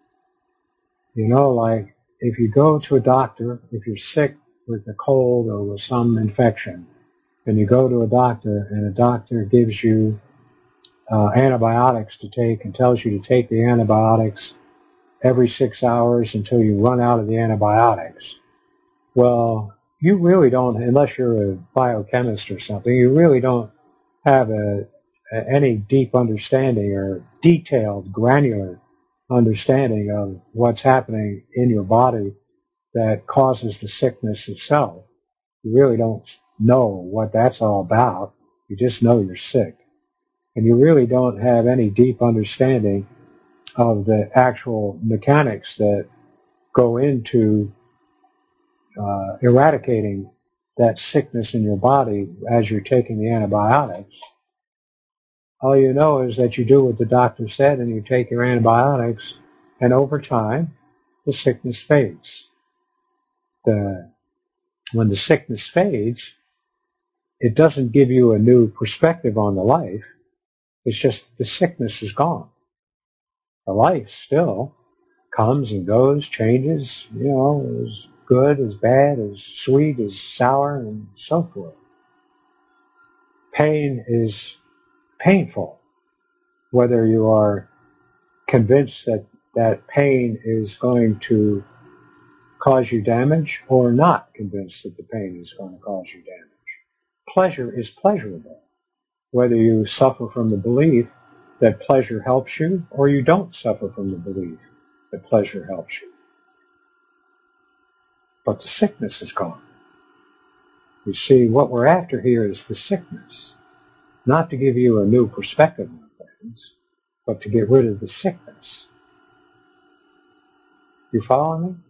Like if you go to a doctor, if you're sick with a cold or with some infection, and you go to a doctor and a doctor gives you antibiotics to take and tells you to take the antibiotics every 6 hours until you run out of the antibiotics. Well, you really don't, unless you're a biochemist or something, you really don't have any deep understanding or detailed, granular understanding of what's happening in your body that causes the sickness itself. You really don't know what that's all about. You just know you're sick. And you really don't have any deep understanding of the actual mechanics that go into eradicating that sickness in your body as you're taking the antibiotics. All you know is that you do what the doctor said and you take your antibiotics, and over time, the sickness fades. When the sickness fades, it doesn't give you a new perspective on the life. It's just the sickness is gone. The life still comes and goes, changes, is good, is bad, is sweet, is sour, and so forth. Pain is painful, whether you are convinced that that pain is going to cause you damage or not convinced that the pain is going to cause you damage. Pleasure is pleasurable, whether you suffer from the belief that pleasure helps you or you don't suffer from the belief that pleasure helps you. But the sickness is gone. You see, what we're after here is the sickness, not to give you a new perspective on things, but to get rid of the sickness. You follow me?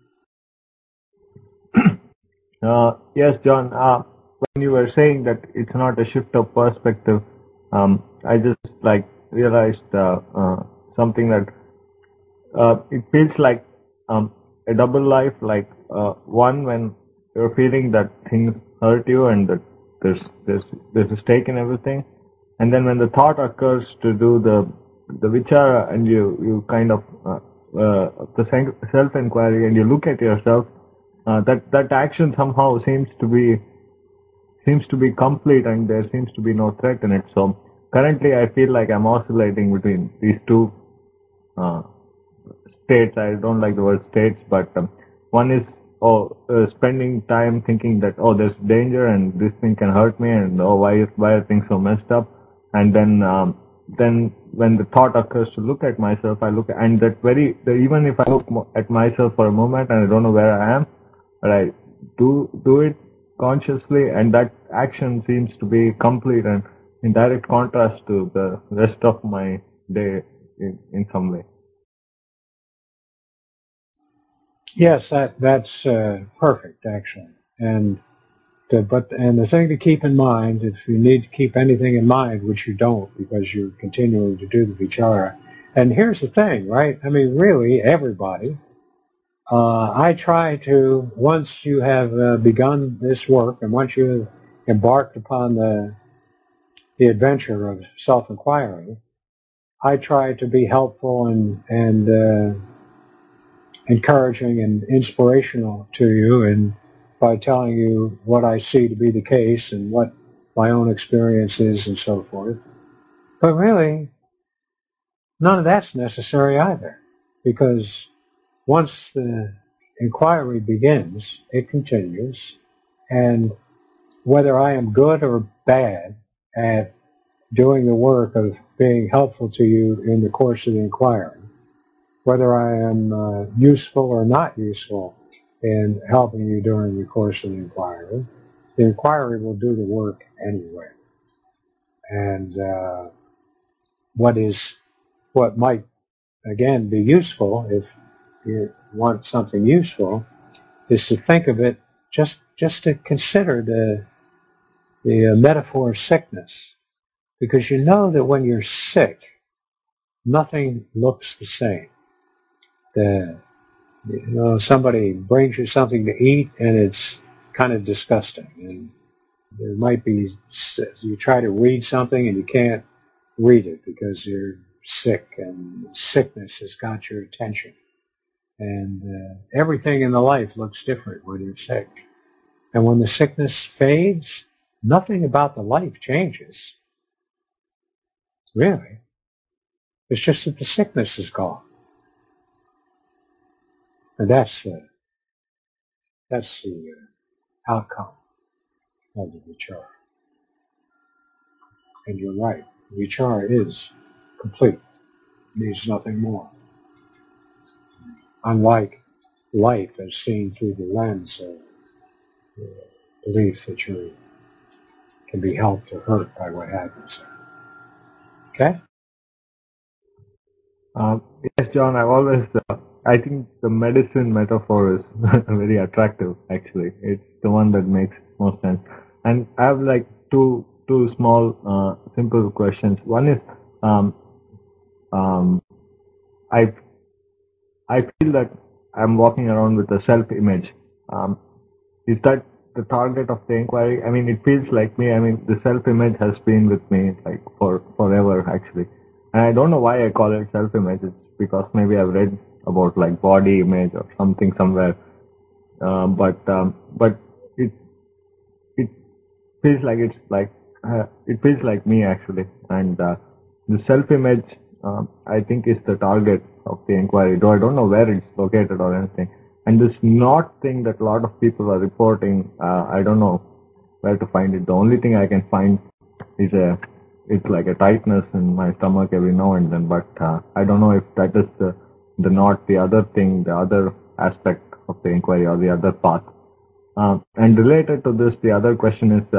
Yes, John. When you were saying that it's not a shift of perspective, I just realized something that it feels like a double life, one when you're feeling that things hurt you and that there's a stake in everything, and then when the thought occurs to do the vichara and you kind of the self-inquiry and you look at yourself, that action somehow seems to be complete and there seems to be no threat in it. So currently I feel like I'm oscillating between these two states. I don't like the word states, but one is spending time thinking that there's danger and this thing can hurt me and why are things so messed up, and then when the thought occurs to look at myself, I look and even if I look at myself for a moment and I don't know where I am, but I do it consciously, and that action seems to be complete and in direct contrast to the rest of my day in some way. Yes, that's perfect, actually. And the thing to keep in mind, if you need to keep anything in mind, which you don't because you're continuing to do the vichara. And here's the thing, right? I mean, really, everybody. I try to, once you have begun this work and once you have embarked upon the adventure of self-inquiry, I try to be helpful and encouraging and inspirational to you, and by telling you what I see to be the case and what my own experience is and so forth. But really, none of that's necessary either, because once the inquiry begins, it continues, and whether I am good or bad at doing the work of being helpful to you in the course of the inquiry, whether I am useful or not useful in helping you during the course of the inquiry will do the work anyway. And what might, again, be useful, if you want something useful, is to think of it, just to consider the metaphor of sickness. Because you know that when you're sick, nothing looks the same. Somebody brings you something to eat and it's kind of disgusting. And there might be, you try to read something and you can't read it because you're sick and sickness has got your attention. And everything in the life looks different when you're sick. And when the sickness fades, nothing about the life changes. Really. It's just that the sickness is gone. And that's the outcome of the vichara. And you're right. Vichara is complete. It needs nothing more. Unlike life as seen through the lens of the belief that you can be helped or hurt by what happens there. Okay? Yes, John, I think the medicine metaphor is very attractive, actually. It's the one that makes most sense. And I have two small, simple questions. One is, I feel that I'm walking around with a self-image. Is that the target of the inquiry? I mean, it feels like me. I mean, the self-image has been with me like forever actually. And I don't know why I call it self-image. It's because maybe I've read about like body image or something somewhere. But it feels like it feels like me actually. And the self-image, I think, is the target of the inquiry. Though I don't know where it's located or anything. And this not thing that a lot of people are reporting, I don't know where to find it. The only thing I can find is it's like a tightness in my stomach every now and then, but I don't know if that is the not the other thing, the other aspect of the inquiry or the other path. And related to this, the other question is,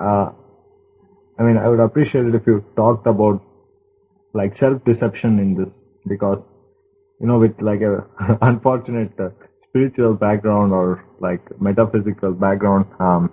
I mean, I would appreciate it if you talked about like self-deception in this, because, you know, with like a unfortunate spiritual background or like metaphysical background,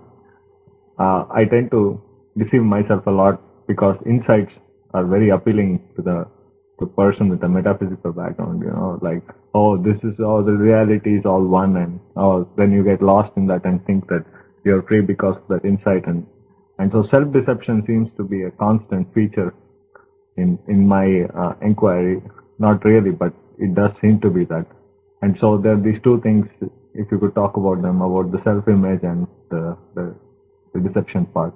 I tend to deceive myself a lot because insights are very appealing to the person with a metaphysical background, you know, like, oh, the reality is all one, and then you get lost in that and think that you're free because of that insight, and so self-deception seems to be a constant feature in my inquiry. Not really, but it does seem to be that. And so there are these two things, if you could talk about them, about the self-image and the deception part.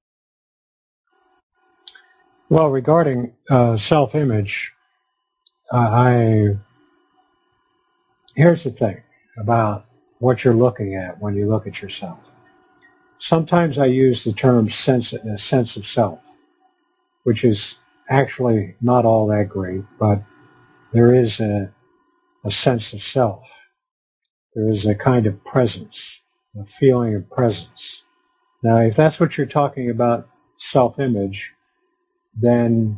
Well, regarding self-image, here's the thing about what you're looking at when you look at yourself. Sometimes I use the term sense of self, which is actually not all that great, but there is a sense of self. There is a kind of presence, a feeling of presence. Now, if that's what you're talking about, self-image, then,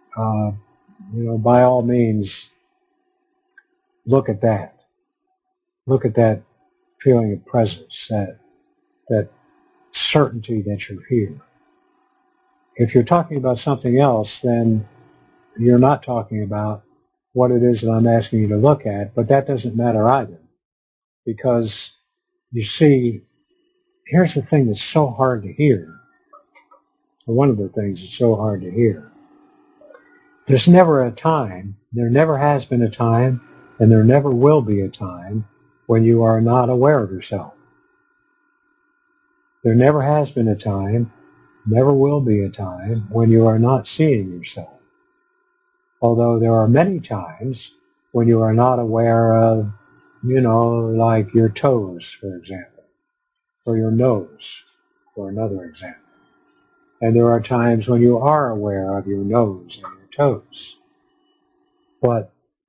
by all means, look at that. Look at that feeling of presence, that certainty that you're here. If you're talking about something else, then you're not talking about what it is that I'm asking you to look at, but that doesn't matter either. Because, you see, here's the thing that's so hard to hear. One of the things that's so hard to hear. There's never a time, there never has been a time, and there never will be a time when you are not aware of yourself. There never has been a time, never will be a time when you are not seeing yourself. Although there are many times when you are not aware of, like your toes, for example, or your nose, for another example. And there are times when you are aware of your nose and your toes. But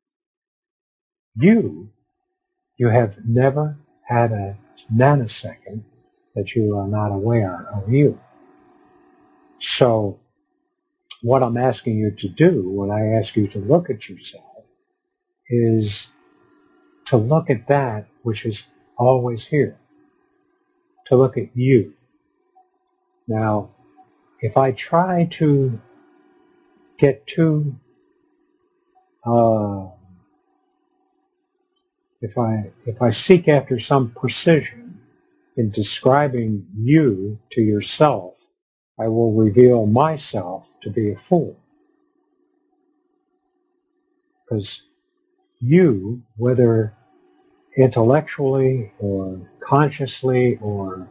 you have never had a nanosecond that you are not aware of you. So what I'm asking you to do when I ask you to look at yourself is to look at that which is always here. To look at you. Now, if I try to get too, if I seek after some precision in describing you to yourself, I will reveal myself to be a fool. Because you, whether intellectually or consciously or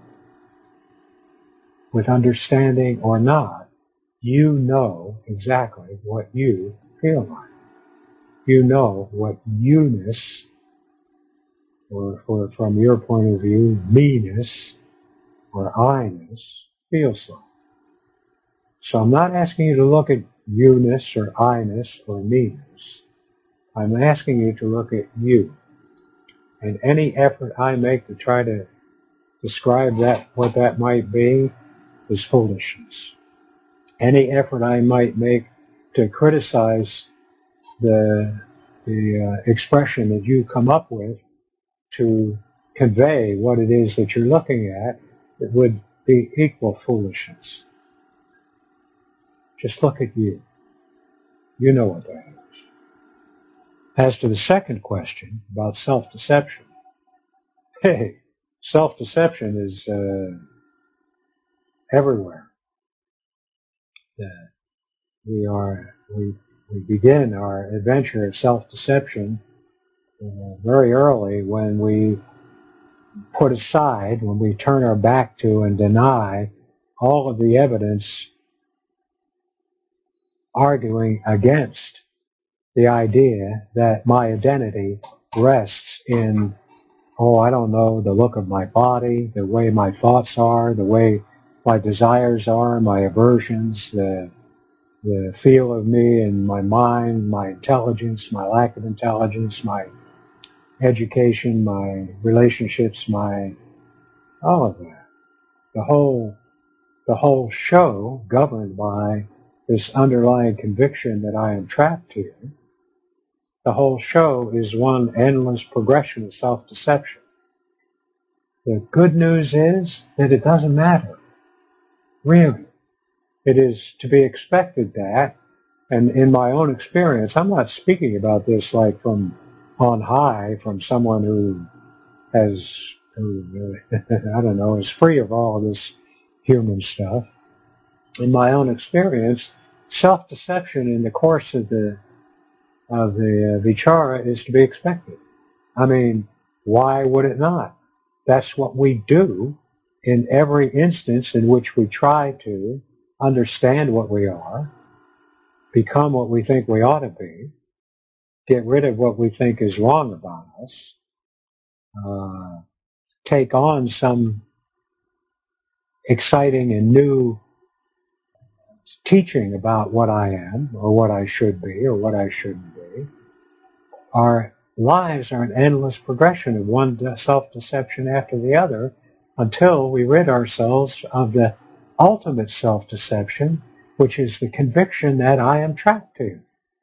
with understanding or not, you know exactly what you feel like. You know what you-ness, or from your point of view, me-ness or I-ness feels like. So I'm not asking you to look at you-ness or I-ness or me-ness. I'm asking you to look at you. And any effort I make to try to describe that, what that might be, is foolishness. Any effort I might make to criticize the expression that you come up with to convey what it is that you're looking at, it would be equal foolishness. Just look at you. You know what that is. As to the second question about self-deception, hey, self-deception is everywhere. We begin our adventure of self-deception very early when we put aside, when we turn our back to and deny all of the evidence arguing against the idea that my identity rests in, I don't know, the look of my body, the way my thoughts are, the way my desires are, my aversions, the feel of me and my mind, my intelligence, my lack of intelligence, my education, my relationships, all of that. The whole show governed by this underlying conviction that I am trapped here. The whole show is one endless progression of self-deception. The good news is that it doesn't matter. Really. It is to be expected that, and in my own experience, I'm not speaking about this like from on high, from someone who I don't know, is free of all this human stuff. In my own experience, self-deception in the course of the vichara is to be expected. I mean, why would it not? That's what we do in every instance in which we try to understand what we are, become what we think we ought to be, get rid of what we think is wrong about us, take on some exciting and new teaching about what I am, or what I should be, or what I shouldn't be. Our lives are an endless progression of one self-deception after the other until we rid ourselves of the ultimate self-deception, which is the conviction that I am trapped here,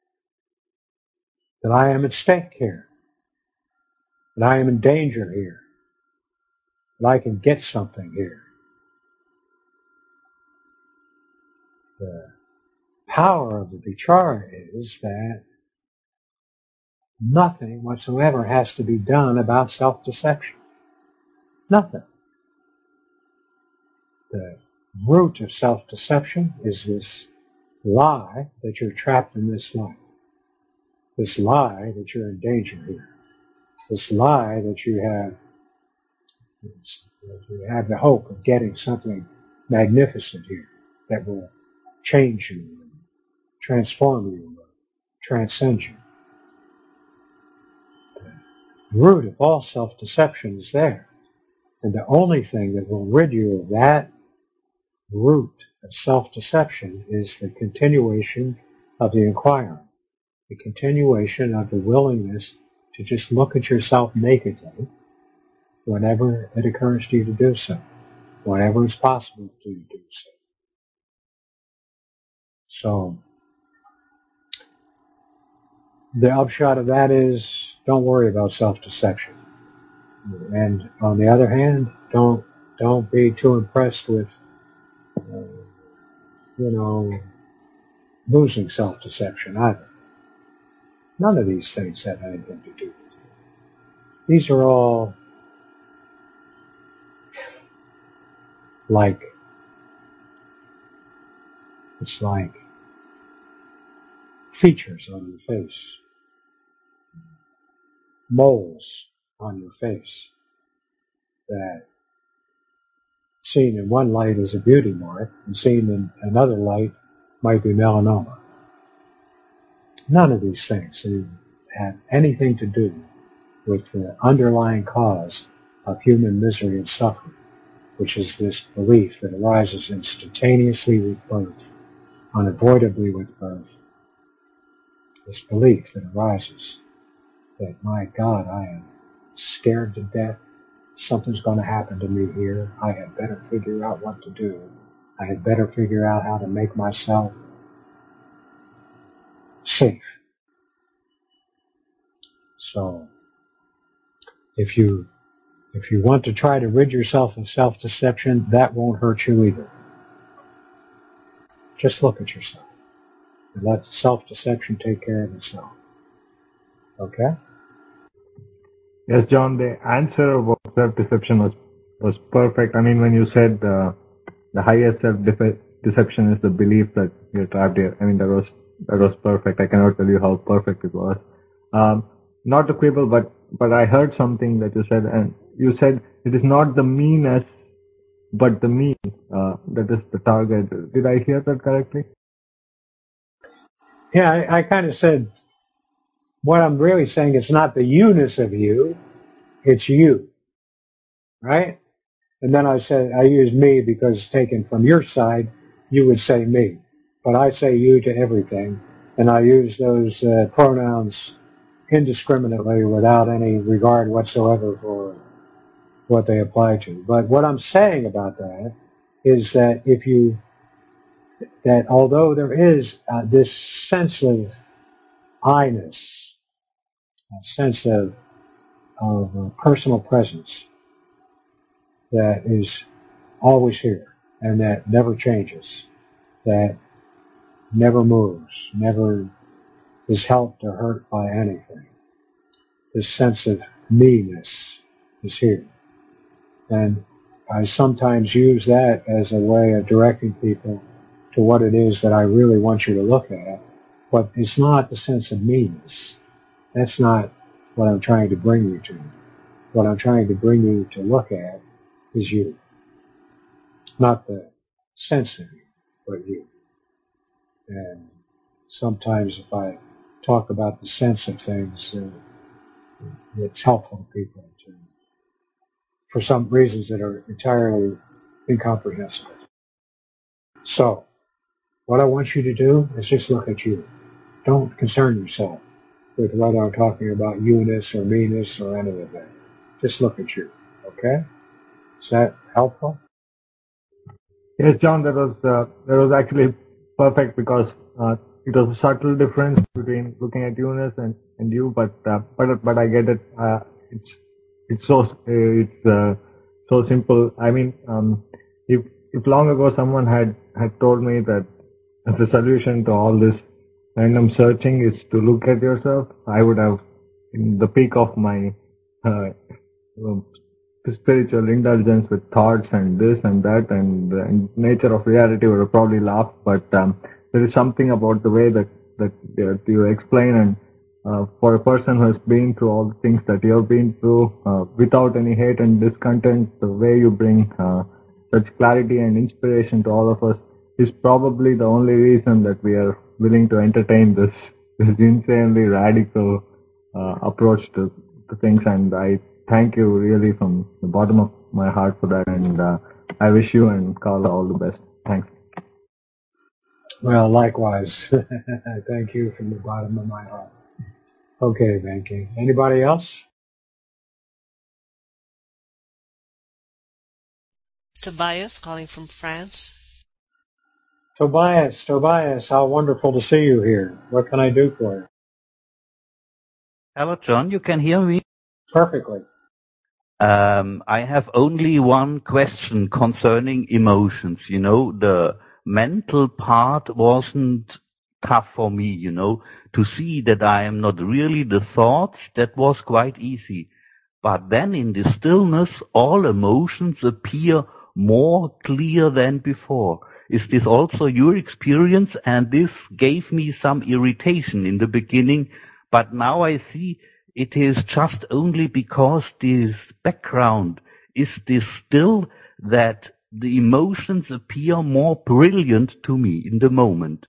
that I am at stake here, that I am in danger here, that I can get something here. The power of the vichara is that nothing whatsoever has to be done about self-deception. Nothing. The root of self-deception is this lie that you're trapped in this life. This lie that you're in danger here. This lie that you have the hope of getting something magnificent here that will change you, transform you, transcend you. The root of all self-deception is there. And the only thing that will rid you of that root of self-deception is the continuation of the inquiry, the continuation of the willingness to just look at yourself nakedly whenever it occurs to you to do so, whenever it's possible to do so. So, the upshot of that is, don't worry about self-deception. And on the other hand, don't be too impressed with, losing self-deception either. None of these things have anything to do with it. These are all it's like features on your face, moles on your face that seen in one light is a beauty mark and seen in another light might be melanoma. None of these things have anything to do with the underlying cause of human misery and suffering, which is this belief that arises instantaneously with birth, unavoidably with birth. This belief that arises that, my God, I am scared to death. Something's going to happen to me here. I had better figure out what to do. I had better figure out how to make myself safe. So, if you want to try to rid yourself of self-deception, that won't hurt you either. Just look at yourself and let self-deception take care of itself. Okay? Yes, John, the answer about self-deception was was perfect. I mean, when you said the highest self-deception is the belief that you're trapped here. I mean, that was perfect. I cannot tell you how perfect it was. Not to quibble, but I heard something that you said, and you said it is not the meanness, but the me that is the target. Did I hear that correctly? Yeah, I kind of said what I'm really saying. It's not the you-ness of you, it's you, right? And then I said I use me because taken from your side, you would say me, but I say you to everything, and I use those pronouns indiscriminately without any regard whatsoever for what they apply to. But what I'm saying about that is that that although there is this sense of I-ness, a sense of personal presence that is always here and that never changes, that never moves, never is helped or hurt by anything. This sense of me-ness is here. And I sometimes use that as a way of directing people to what it is that I really want you to look at. But it's not the sense of me-ness. That's not what I'm trying to bring you to. What I'm trying to bring you to look at is you. Not the sense of you, but you. And sometimes if I talk about the sense of things, it's helpful to people for some reasons that are entirely incomprehensible. So, what I want you to do is just look at you. Don't concern yourself with whether I'm talking about you-ness or me-ness or any of that. Just look at you. Okay? Is that helpful? Yes, John, that was actually perfect because it was a subtle difference between looking at you-ness and you, but I get it. It's so simple. I mean, if long ago someone had told me that the solution to all this random searching is to look at yourself, I would have, in the peak of my spiritual indulgence with thoughts and this and that and the nature of reality, would have probably laughed. But there is something about the way that you explain, and for a person who has been through all the things that you have been through, without any hate and discontent, the way you bring such clarity and inspiration to all of us is probably the only reason that we are willing to entertain this insanely radical approach to things. And I thank you really from the bottom of my heart for that, and I wish you and Carla all the best. Thanks. Well, likewise. Thank you from the bottom of my heart. Okay, Venki. Anybody else? Tobias calling from France. Tobias, how wonderful to see you here. What can I do for you? Hello, John. You can hear me? Perfectly. I have only one question concerning emotions. You know, the mental part wasn't tough for me, you know, to see that I am not really the thoughts. That was quite easy. But then in the stillness, all emotions appear more clear than before. Is this also your experience? And this gave me some irritation in the beginning, but now I see it is just only because this background is this still that the emotions appear more brilliant to me in the moment.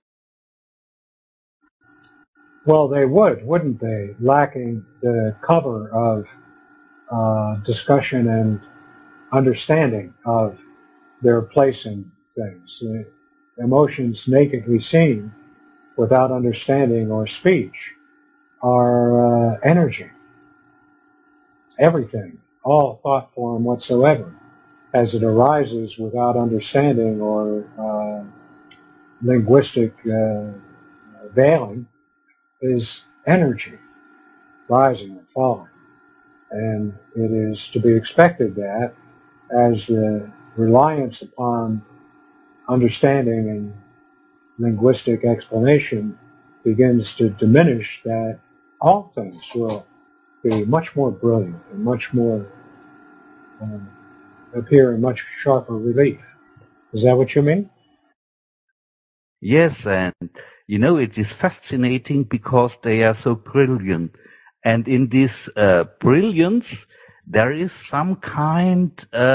Well, they would, wouldn't they? Lacking the cover of discussion and understanding of their place in things. Emotions nakedly seen without understanding or speech are energy. Everything, all thought form whatsoever, as it arises without understanding or linguistic veiling, is energy, rising and falling. And it is to be expected that as the reliance upon understanding and linguistic explanation begins to diminish, that all things will be much more brilliant and much more appear in much sharper relief. Is that what you mean? Yes, and it is fascinating because they are so brilliant. And in this brilliance, there is some kind,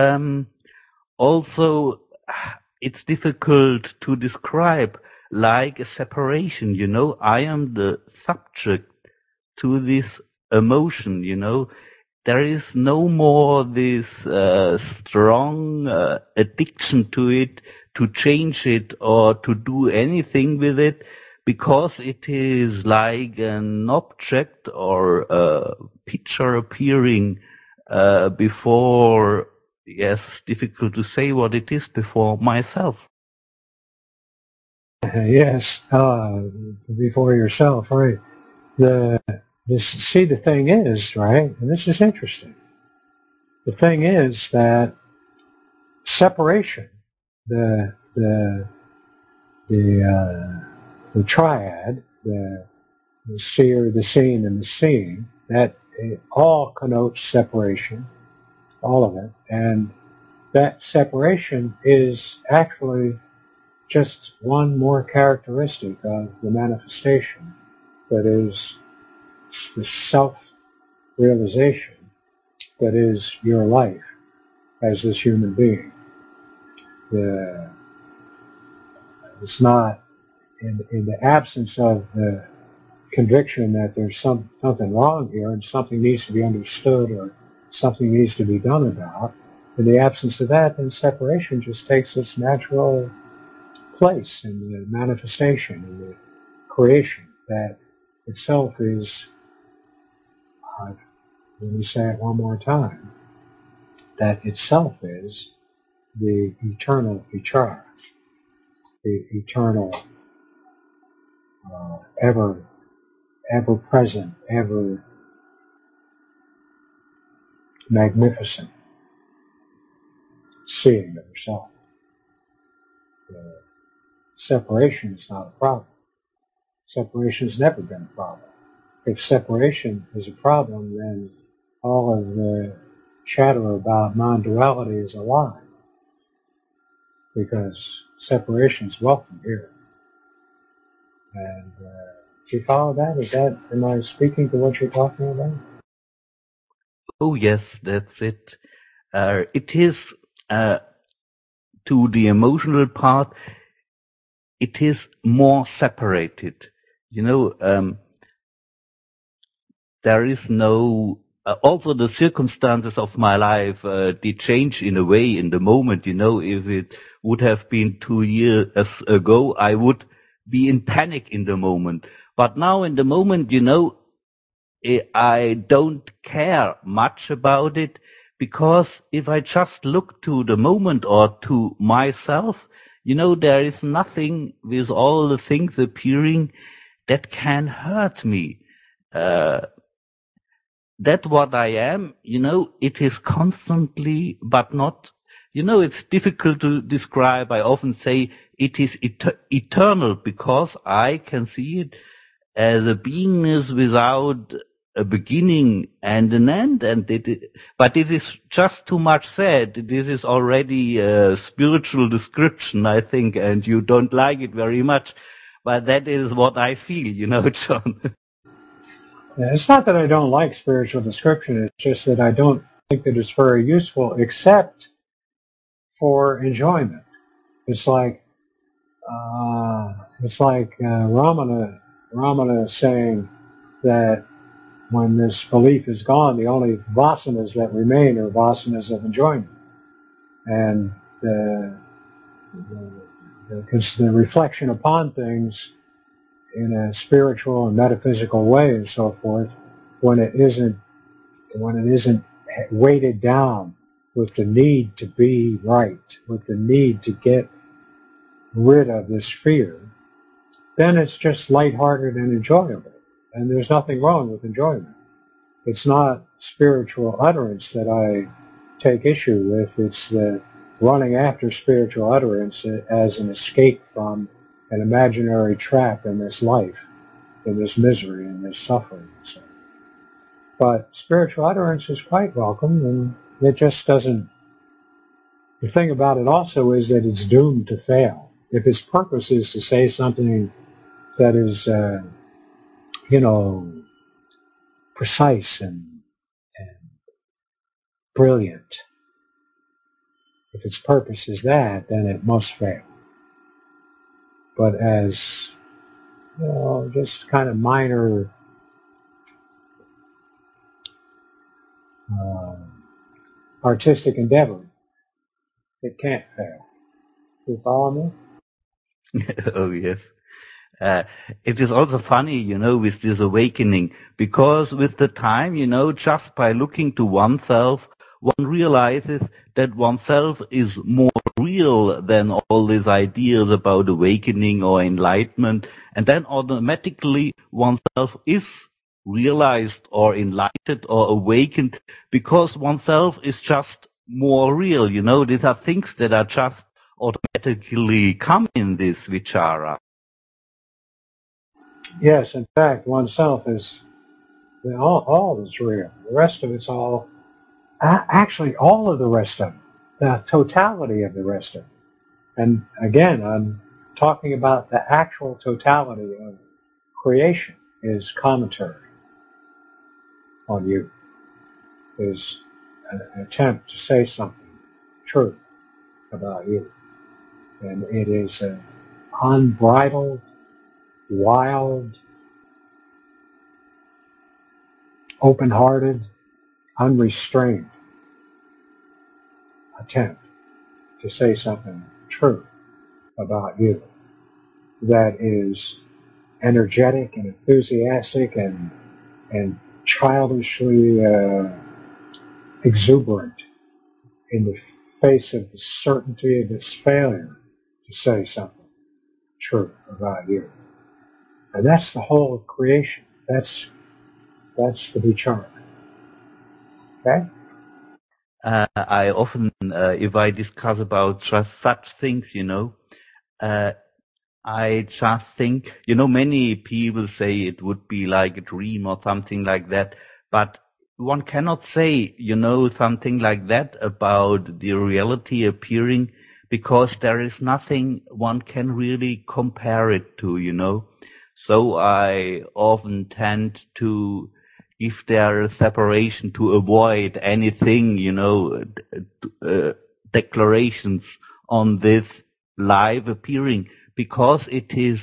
also, it's difficult to describe, like a separation, I am the subject to this emotion, There is no more this strong addiction to it, to change it or to do anything with it, because it is like an object or a picture appearing before, yes, difficult to say what it is, before myself. Yes, before yourself, right. The thing is, right, and this is interesting. The thing is that separation, the triad, the seer, the seen, and the seeing, that it all connotes separation, all of it, and that separation is actually just one more characteristic of the manifestation, that is the self-realization that is your life as this human being. It's not in the absence of the conviction that there's something wrong here and something needs to be understood or something needs to be done about. In the absence of that, then separation just takes its natural place in the manifestation, in the creation, that itself is, let me say it one more time, that itself is the eternal vichara, the eternal, ever present, ever magnificent seeing of yourself. Separation is not a problem. Separation has never been a problem. If separation is a problem, then all of the chatter about non-duality is a lie, because separation is welcome here. And do you follow that? Am I speaking to what you're talking about? Oh yes, that's it. It is, to the emotional part, it is more separated. There is no, also the circumstances of my life did change in a way in the moment. If it would have been 2 years ago, I would be in panic in the moment. But now in the moment, I don't care much about it, because if I just look to the moment or to myself, there is nothing with all the things appearing that can hurt me. That what I am, it is constantly, but not, it's difficult to describe. I often say it is eternal, because I can see it as a beingness without a beginning and an end, but it is just too much said. This is already a spiritual description, I think, and you don't like it very much, but that is what I feel, John. It's not that I don't like spiritual description, it's just that I don't think that it's very useful except for enjoyment. It's like Ramana saying that when this belief is gone, the only vasanas that remain are vasanas of enjoyment. And the reflection upon things in a spiritual and metaphysical way and so forth, when it isn't weighted down with the need to be right, with the need to get rid of this fear, then it's just lighthearted and enjoyable. And there's nothing wrong with enjoyment. It's not spiritual utterance that I take issue with. It's the running after spiritual utterance as an escape from an imaginary trap in this life, in this misery, in this suffering. But spiritual utterance is quite welcome, and it just doesn't The thing about it also is that it's doomed to fail. If its purpose is to say something that is, precise and brilliant, if its purpose is that, then it must fail. But as, just kind of minor artistic endeavor, it can't fail. You follow me? Oh, yes. It is also funny, with this awakening, because with the time, just by looking to oneself, one realizes that oneself is more real than all these ideas about awakening or enlightenment, and then automatically oneself is realized or enlightened or awakened because oneself is just more real. These are things that are just automatically come in this vichara. Yes, in fact, oneself is, all is real. The rest of it's all, actually all of the rest of it, the totality of the rest of it. And again, I'm talking about the actual totality of creation is commentary on you, is an attempt to say something true about you. And it is an unbridled, wild, open-hearted, unrestrained attempt to say something true about you that is energetic and enthusiastic and childishly exuberant in the face of the certainty of its failure to say something true about you. And that's the whole of creation. That's the vichara. Okay? I often, if I discuss about just such things, I just think, many people say it would be like a dream or something like that, but one cannot say, something like that about the reality appearing because there is nothing one can really compare it to. So I often tend to give there a separation to avoid anything, declarations on this live appearing, because it is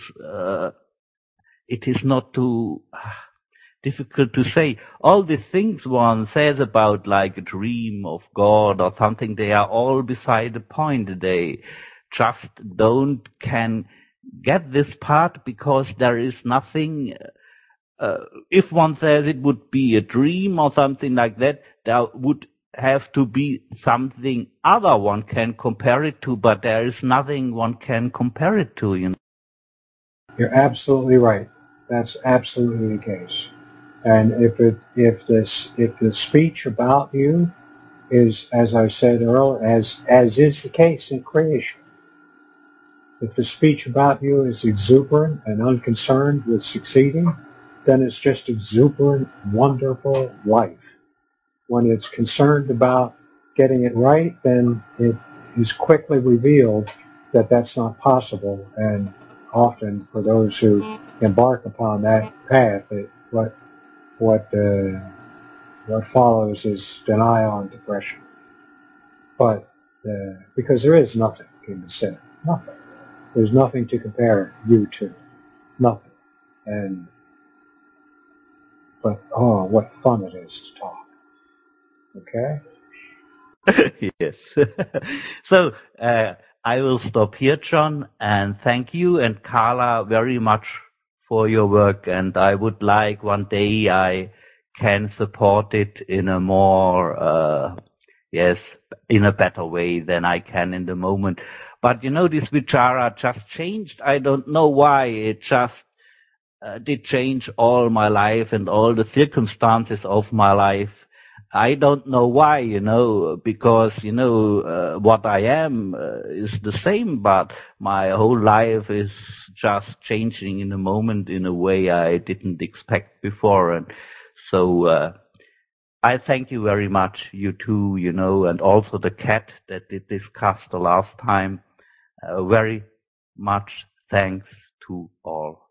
not too difficult to say. All the things one says about like a dream of God or something, they are all beside the point. They just can get this part because there is nothing. If one says it would be a dream or something like that, there would have to be something other one can compare it to, but there is nothing one can compare it to, You're absolutely right. That's absolutely the case. And if the speech about you is, as I said earlier, as is the case in creation, if the speech about you is exuberant and unconcerned with succeeding, then it's just exuberant, wonderful life. When it's concerned about getting it right, then it is quickly revealed that that's not possible. And often for those who embark upon that path, what follows is denial and depression. But because there is nothing in the center, nothing. There's nothing to compare you to, nothing. But what fun it is to talk. Okay? Yes. So I will stop here, John, and thank you and Carla very much for your work. And I would like one day I can support it in a more, in a better way than I can in the moment. But this vichara just changed. I don't know why. It just did change all my life and all the circumstances of my life. I don't know why, because, what I am is the same, but my whole life is just changing in a moment in a way I didn't expect before. And so I thank you very much, you too, and also the cat that did discuss the last time. Very much thanks to all.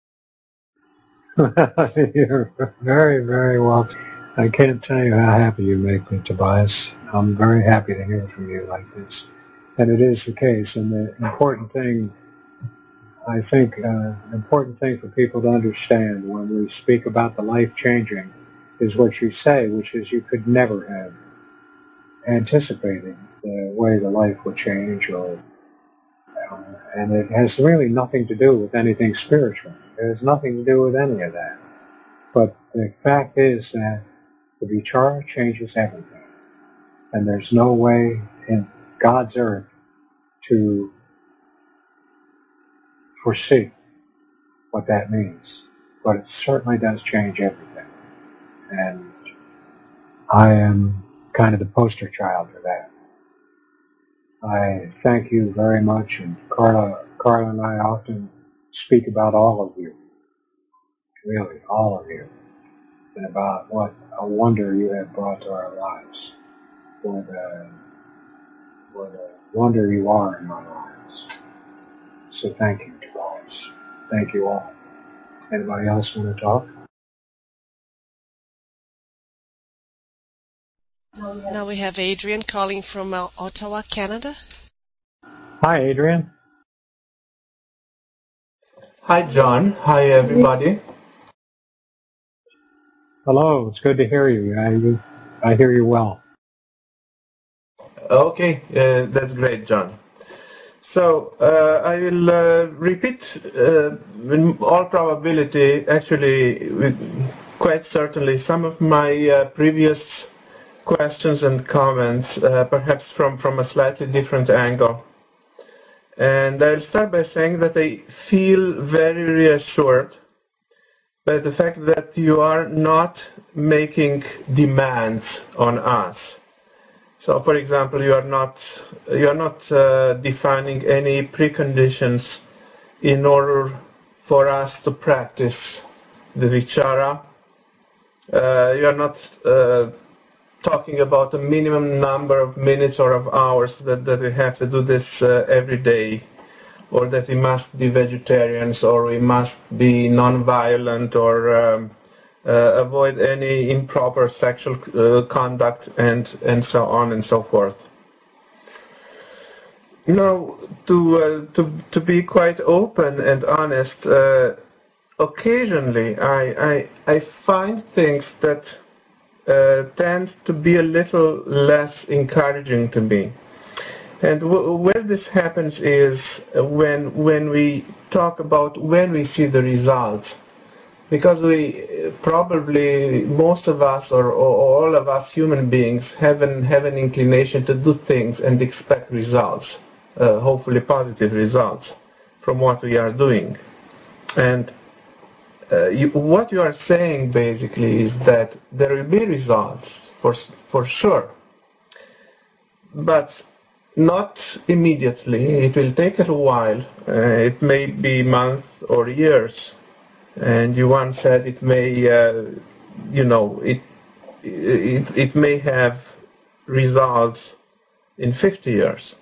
You're very, very welcome. I can't tell you how happy you make me, Tobias. I'm very happy to hear from you like this. And it is the case. And the important thing, I think, important thing for people to understand when we speak about the life-changing is what you say, which is you could never have anticipated the way the life would change, and it has really nothing to do with anything spiritual. It has nothing to do with any of that. But the fact is that the vichara changes everything. And there's no way in God's earth to foresee what that means. But it certainly does change everything. And I am kind of the poster child for that. I thank you very much, and Carla and I often speak about all of you. Really, all of you. And about what a wonder you have brought to our lives. What a wonder you are in our lives. So thank you, Tobias. Thank you all. Anybody else want to talk? Now we have Adrian calling from Ottawa, Canada. Hi, Adrian. Hi, John. Hi, everybody. Hello. It's good to hear you. I hear you well. Okay, that's great, John. So I will repeat, in all probability, actually, quite certainly, some of my previous questions and comments, perhaps from a slightly different angle. And I'll start by saying that I feel very reassured by the fact that you are not making demands on us. So, for example, you are not defining any preconditions in order for us to practice the vichara. You are not talking about a minimum number of minutes or of hours that we have to do this every day, or that we must be vegetarians, or we must be non-violent, or avoid any improper sexual conduct, and so on and so forth. Now, to be quite open and honest, occasionally I find things that tend to be a little less encouraging to me. And where this happens is when we talk about when we see the results. Because we probably, most of us or all of us human beings have an inclination to do things and expect results, hopefully positive results from what we are doing. And what you are saying basically is that there will be results for sure, but not immediately. It will take a while. It may be months or years. And you once said it may, it may have results in 50 years.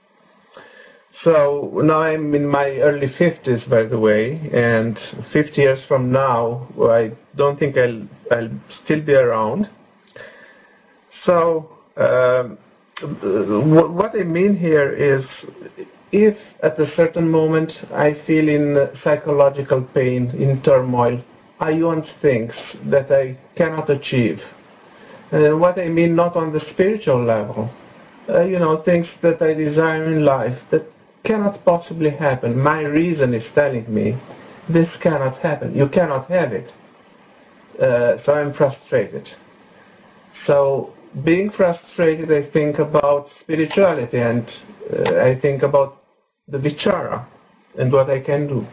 So now I'm in my early 50s, by the way, and 50 years from now, I don't think I'll still be around. So what I mean here is, if at a certain moment I feel in psychological pain, in turmoil, I want things that I cannot achieve. And what I mean not on the spiritual level, things that I desire in life that cannot possibly happen. My reason is telling me this cannot happen. You cannot have it. So I'm frustrated. So being frustrated, I think about spirituality, and I think about the vichara and what I can do.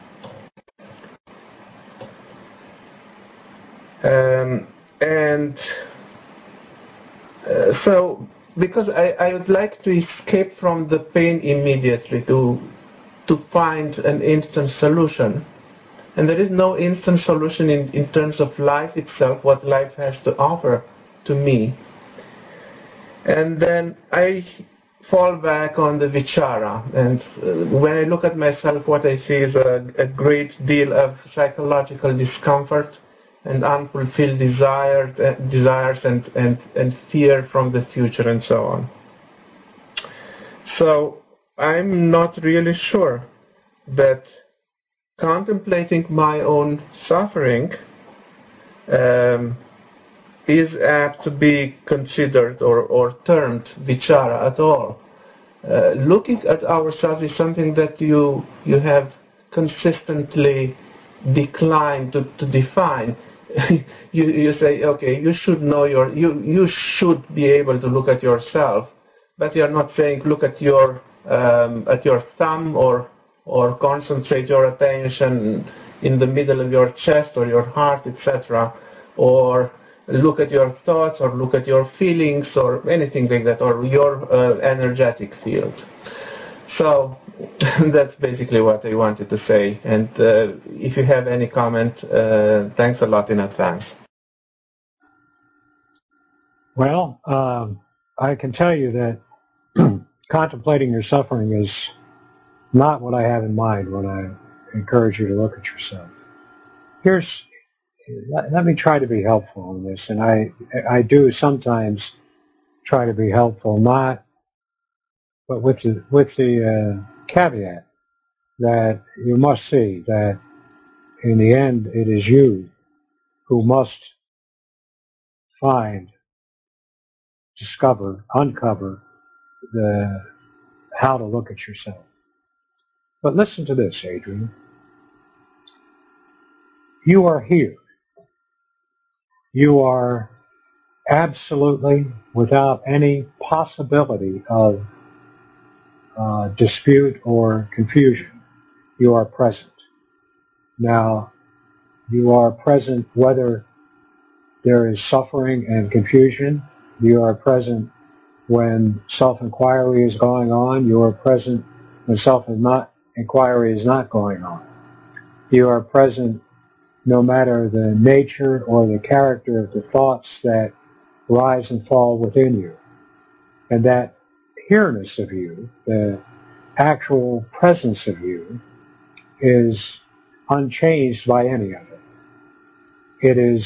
So because I would like to escape from the pain immediately, to find an instant solution. And there is no instant solution in terms of life itself, what life has to offer. to me. And then I fall back on the vichara, and when I look at myself, what I see is a great deal of psychological discomfort and unfulfilled desires and fear from the future and so on. So I'm not really sure that contemplating my own suffering is apt to be considered or termed vichara at all. Looking at ourselves is something that you have consistently declined to define. you say, okay, you should know you should be able to look at yourself, but you're not saying look at your thumb or concentrate your attention in the middle of your chest or your heart, etc., or look at your thoughts or look at your feelings or anything like that, or your energetic field. So that's basically what I wanted to say. And if you have any comment, thanks a lot in advance. Well, I can tell you that contemplating your suffering is not what I have in mind when I encourage you to look at yourself. Let me try to be helpful in this, and I do sometimes try to be helpful, but with the caveat that you must see that in the end it is you who must uncover how to look at yourself. But listen to this, Adrian. You are here. You are absolutely without any possibility of dispute or confusion. You are present. Now, you are present whether there is suffering and confusion. You are present when self-inquiry is going on. You are present when self-inquiry is not going on. You are present no matter the nature or the character of the thoughts that rise and fall within you. And that here-ness of you, the actual presence of you, is unchanged by any of it. It is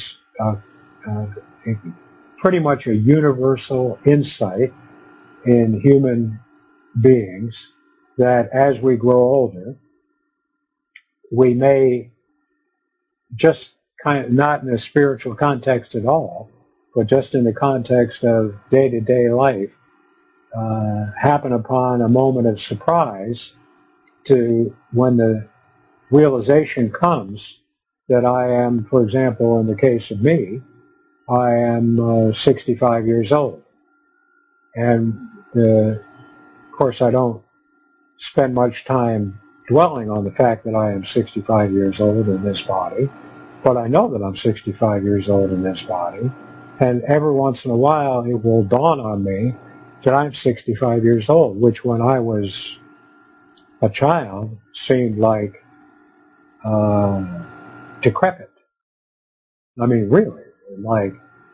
pretty much a universal insight in human beings that as we grow older, we may just kind of, not in a spiritual context at all, but just in the context of day-to-day life, happen upon a moment of surprise to when the realization comes that I am, for example, in the case of me, I am 65 years old. And of course I don't spend much time dwelling on the fact that I am 65 years old in this body, but I know that I'm 65 years old in this body, and every once in a while it will dawn on me that I'm 65 years old, which when I was a child seemed like decrepit. I mean, really, like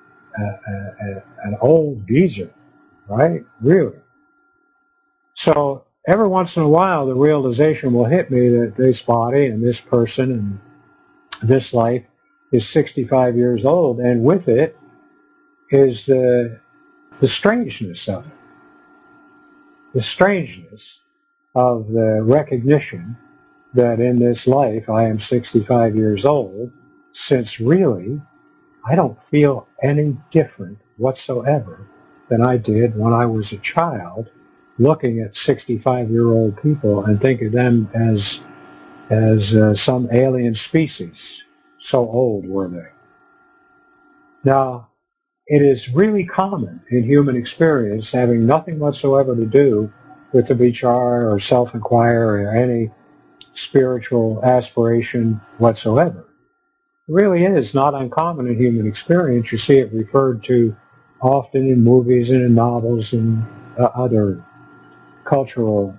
an old geezer, right? Really. So every once in a while the realization will hit me that this body and this person and this life is 65 years old, and with it is the strangeness of it. The strangeness of the recognition that in this life I am 65 years old, since really I don't feel any different whatsoever than I did when I was a child, looking at 65-year-old people and think of them as some alien species. So old were they. Now, it is really common in human experience, having nothing whatsoever to do with the vichara or self-inquiry or any spiritual aspiration whatsoever. It really is not uncommon in human experience. You see it referred to often in movies and in novels and other cultural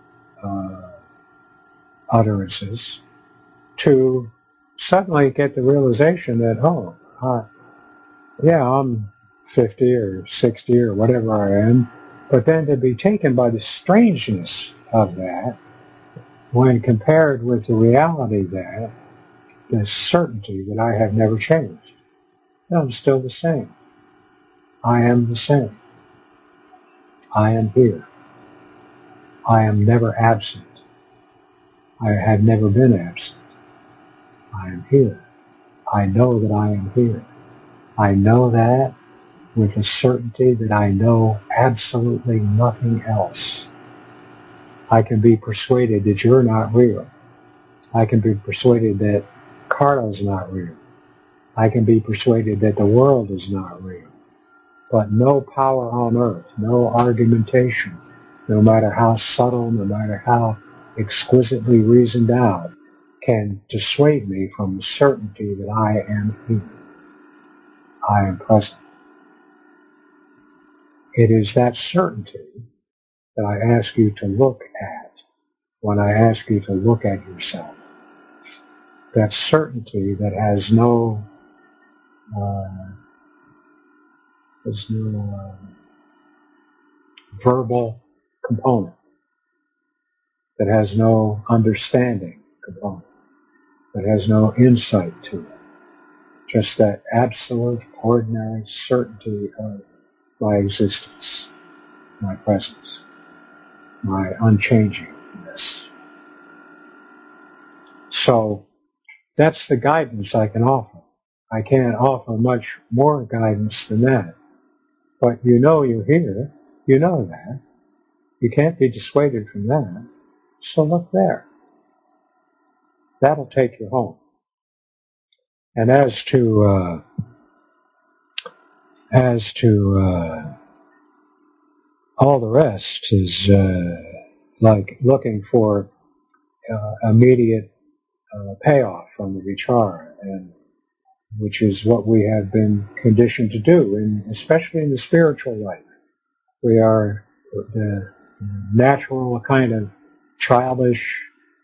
utterances, to suddenly get the realization that, I'm 50 or 60 or whatever I am, but then to be taken by the strangeness of that when compared with the reality that the certainty that I have never changed. I'm still the same. I am the same. I am here. I am never absent. I have never been absent. I am here. I know that I am here. I know that with a certainty that I know absolutely nothing else. I can be persuaded that you're not real. I can be persuaded that Carla's not real. I can be persuaded that the world is not real. But no power on earth, no argumentation, no matter how subtle, no matter how exquisitely reasoned out, can dissuade me from the certainty that I am here. I am present. It is that certainty that I ask you to look at when I ask you to look at yourself. That certainty that has no verbal component, that has no understanding component, that has no insight to it. Just that absolute, ordinary certainty of my existence, my presence, my unchangingness. So that's the guidance I can offer. I can't offer much more guidance than that. But you know you're here. You know that. You can't be dissuaded from that. So look there. That'll take you home. And as to all the rest is like looking for immediate payoff from the vichara, and which is what we have been conditioned to do, and especially in the spiritual life. We are the natural kind of childish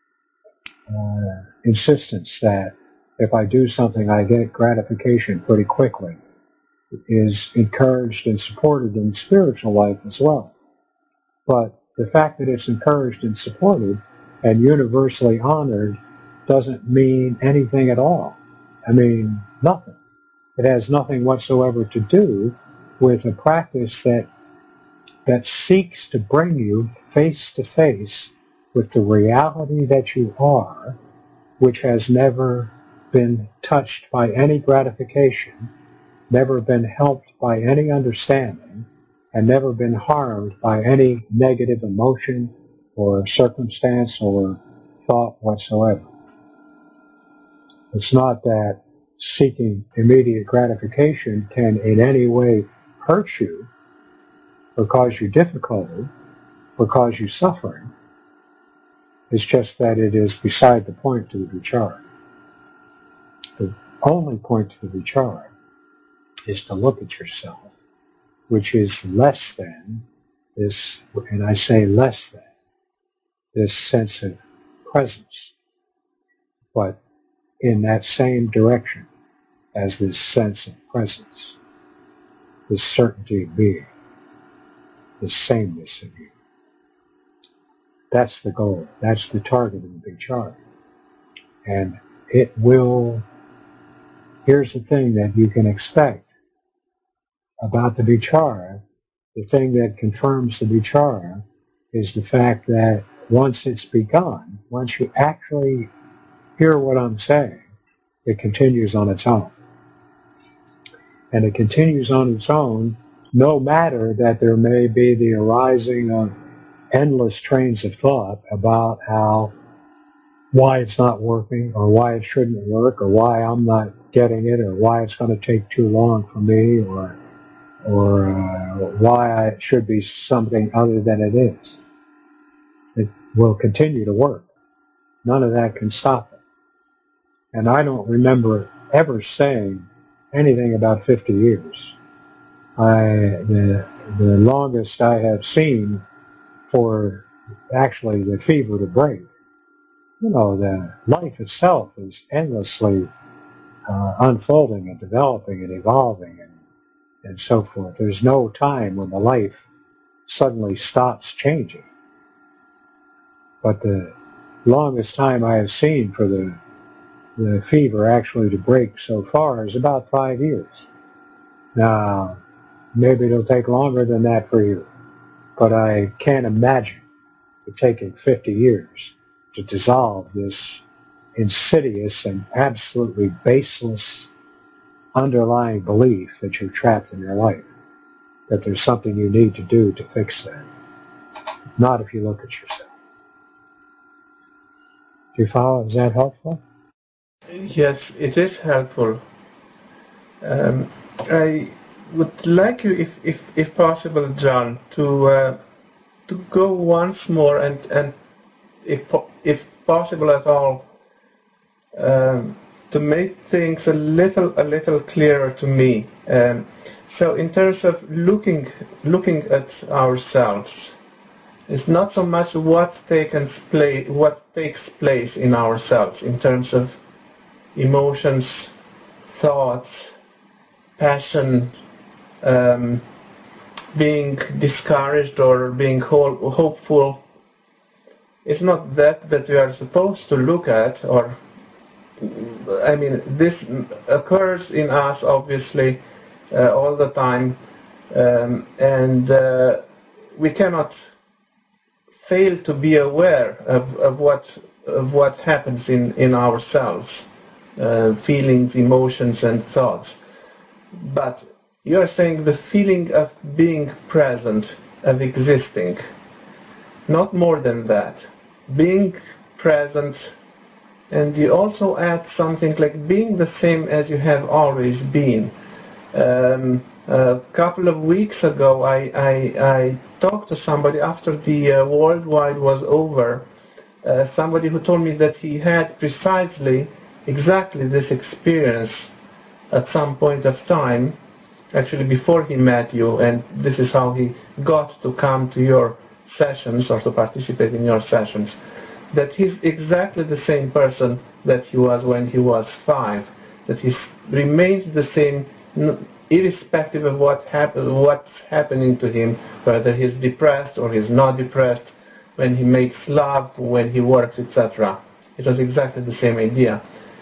insistence that if I do something, I get gratification pretty quickly, is encouraged and supported in spiritual life as well. But the fact that it's encouraged and supported and universally honored doesn't mean anything at all. I mean, nothing. It has nothing whatsoever to do with a practice that seeks to bring you face to face with the reality that you are, which has never been touched by any gratification, never been helped by any understanding, and never been harmed by any negative emotion or circumstance or thought whatsoever. It's not that seeking immediate gratification can in any way hurt you or cause you difficulty or cause you suffering. It's just that it is beside the point to the vichara. The only point to the vichara is to look at yourself, which is less than this, and I say less than, this sense of presence, but in that same direction as this sense of presence, this certainty of being, the sameness of you. That's the goal. That's the target of the vichara. And it will, here's the thing that you can expect about the vichara. The thing that confirms the vichara is the fact that once it's begun, once you actually hear what I'm saying, it continues on its own. And it continues on its own no matter that there may be the arising of endless trains of thought about why it's not working, or why it shouldn't work, or why I'm not getting it, or why it's going to take too long for me, or why it should be something other than it is. It will continue to work. None of that can stop it. And I don't remember ever saying anything about 50 years. The longest I have seen for actually the fever to break. You know, the life itself is endlessly unfolding and developing and evolving and so forth. There's no time when the life suddenly stops changing. But the longest time I have seen for the fever actually to break so far is about 5 years. Now, maybe it'll take longer than that for you, but I can't imagine it taking 50 years to dissolve this insidious and absolutely baseless underlying belief that you're trapped in your life, that there's something you need to do to fix that. Not if you look at yourself. Do you follow? Is that helpful? Yes, it is helpful. I would like you, if possible, John, to go once more and if possible at all, to make things a little clearer to me. So, in terms of looking at ourselves, it's not so much what takes place in ourselves in terms of emotions, thoughts, passion, being discouraged or being hopeful. It's not that we are supposed to look at, or I mean, this occurs in us obviously all the time, and we cannot fail to be aware of what happens in ourselves, feelings, emotions, and thoughts. But you are saying the feeling of being present, of existing, not more than that. Being present, and you also add something like being the same as you have always been. A couple of weeks ago, I talked to somebody after the worldwide was over, somebody who told me that he had precisely, exactly this experience at some point of time, actually before he met you, and this is how he got to come to your sessions or to participate in your sessions, that he's exactly the same person that he was when he was 5, that he remains the same irrespective of what's happening to him, whether he's depressed or he's not depressed, when he makes love, when he works, etc. It was exactly the same idea.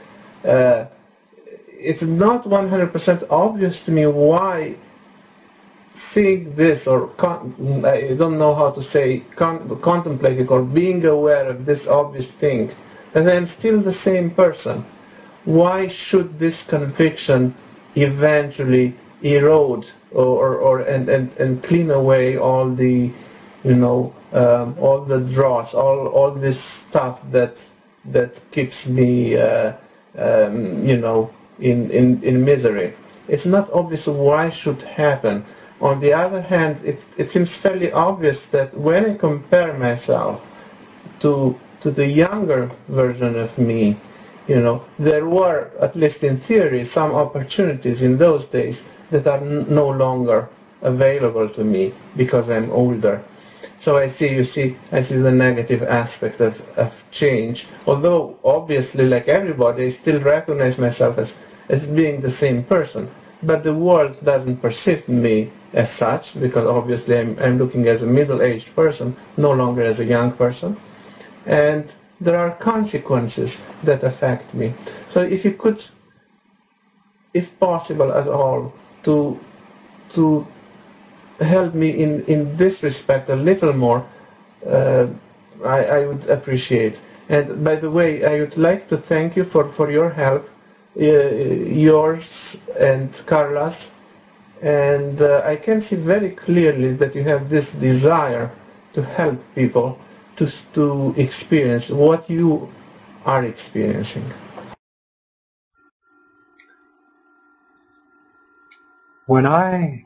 It's not 100% obvious to me why seeing this, or I don't know how to say, contemplating or being aware of this obvious thing, that I'm still the same person. Why should this conviction eventually erode and clean away all the, all the dross, all this stuff that keeps me, in misery? It's not obvious why it should happen. On the other hand, it seems fairly obvious that when I compare myself to the younger version of me, there were, at least in theory, some opportunities in those days that are no longer available to me because I'm older. So I see the negative aspect of change. Although obviously, like everybody, I still recognize myself as being the same person. But the world doesn't perceive me as such, because obviously I'm looking as a middle-aged person, no longer as a young person. And there are consequences that affect me. So if you could, if possible at all, to help me in this respect a little more, I would appreciate. And by the way, I would like to thank you for your help, yours and Carla's, and I can see very clearly that you have this desire to help people to experience what you are experiencing. When I,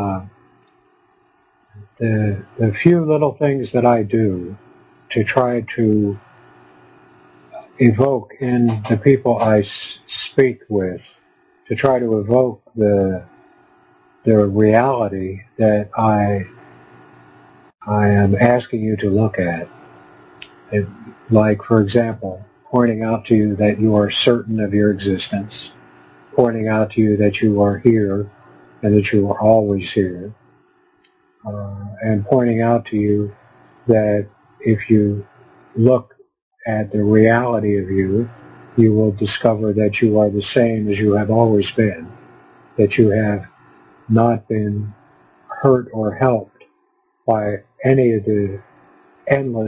the few little things that I do to try to evoke in the people I speak with, to try to evoke the reality that I am asking you to look at. Like, for example, pointing out to you that you are certain of your existence, pointing out to you that you are here and that you are always here, and pointing out to you that if you look at the reality of you, you will discover that you are the same as you have always been, that you have not been hurt or helped by any of the endless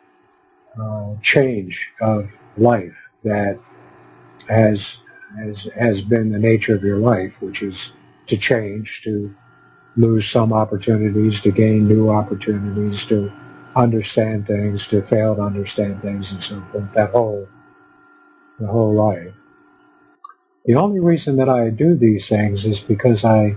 change of life that has been the nature of your life, which is to change, to lose some opportunities, to gain new opportunities, to understand things, to fail to understand things, and so forth. The whole life. The only reason that I do these things is because I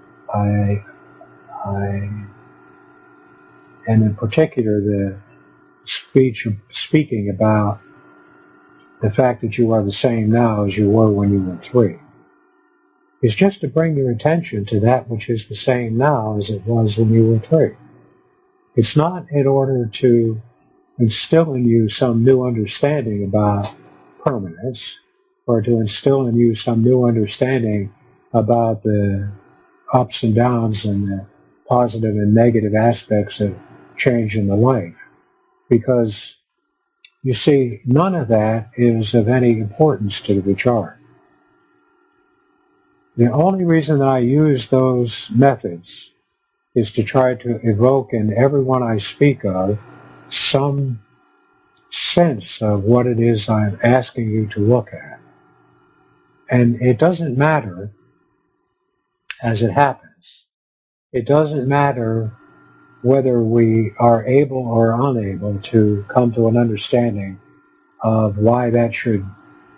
and in particular the speaking about the fact that you are the same now as you were when you were 3, is just to bring your attention to that which is the same now as it was when you were 3. It's not in order to instill in you some new understanding about permanence, or to instill in you some new understanding about the ups and downs and the positive and negative aspects of change in the life. Because, you see, none of that is of any importance to the vichar. The only reason I use those methods is to try to evoke in everyone I speak of some sense of what it is I'm asking you to look at. And it doesn't matter, as it happens, it doesn't matter whether we are able or unable to come to an understanding of why that should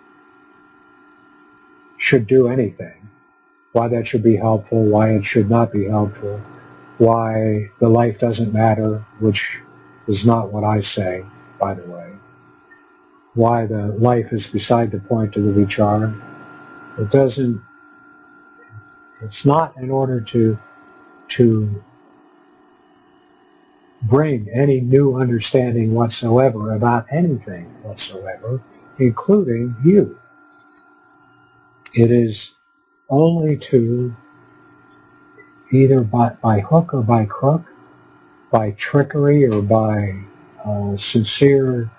do anything, why that should be helpful, why it should not be helpful, why the life doesn't matter, which is not what I say, by the way, why the life is beside the point of the vichar. It's not in order to bring any new understanding whatsoever about anything whatsoever, including you. It is only to, either by hook or by crook, by trickery or by sincere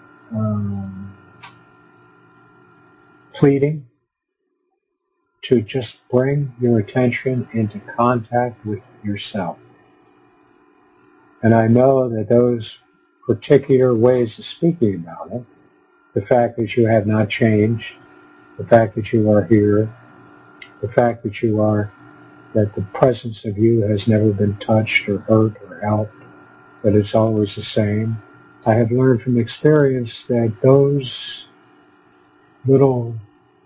pleading, to just bring your attention into contact with yourself. And I know that those particular ways of speaking about it, the fact that you have not changed, the fact that you are here, the fact that that the presence of you has never been touched or hurt or helped, that it's always the same. I have learned from experience that those little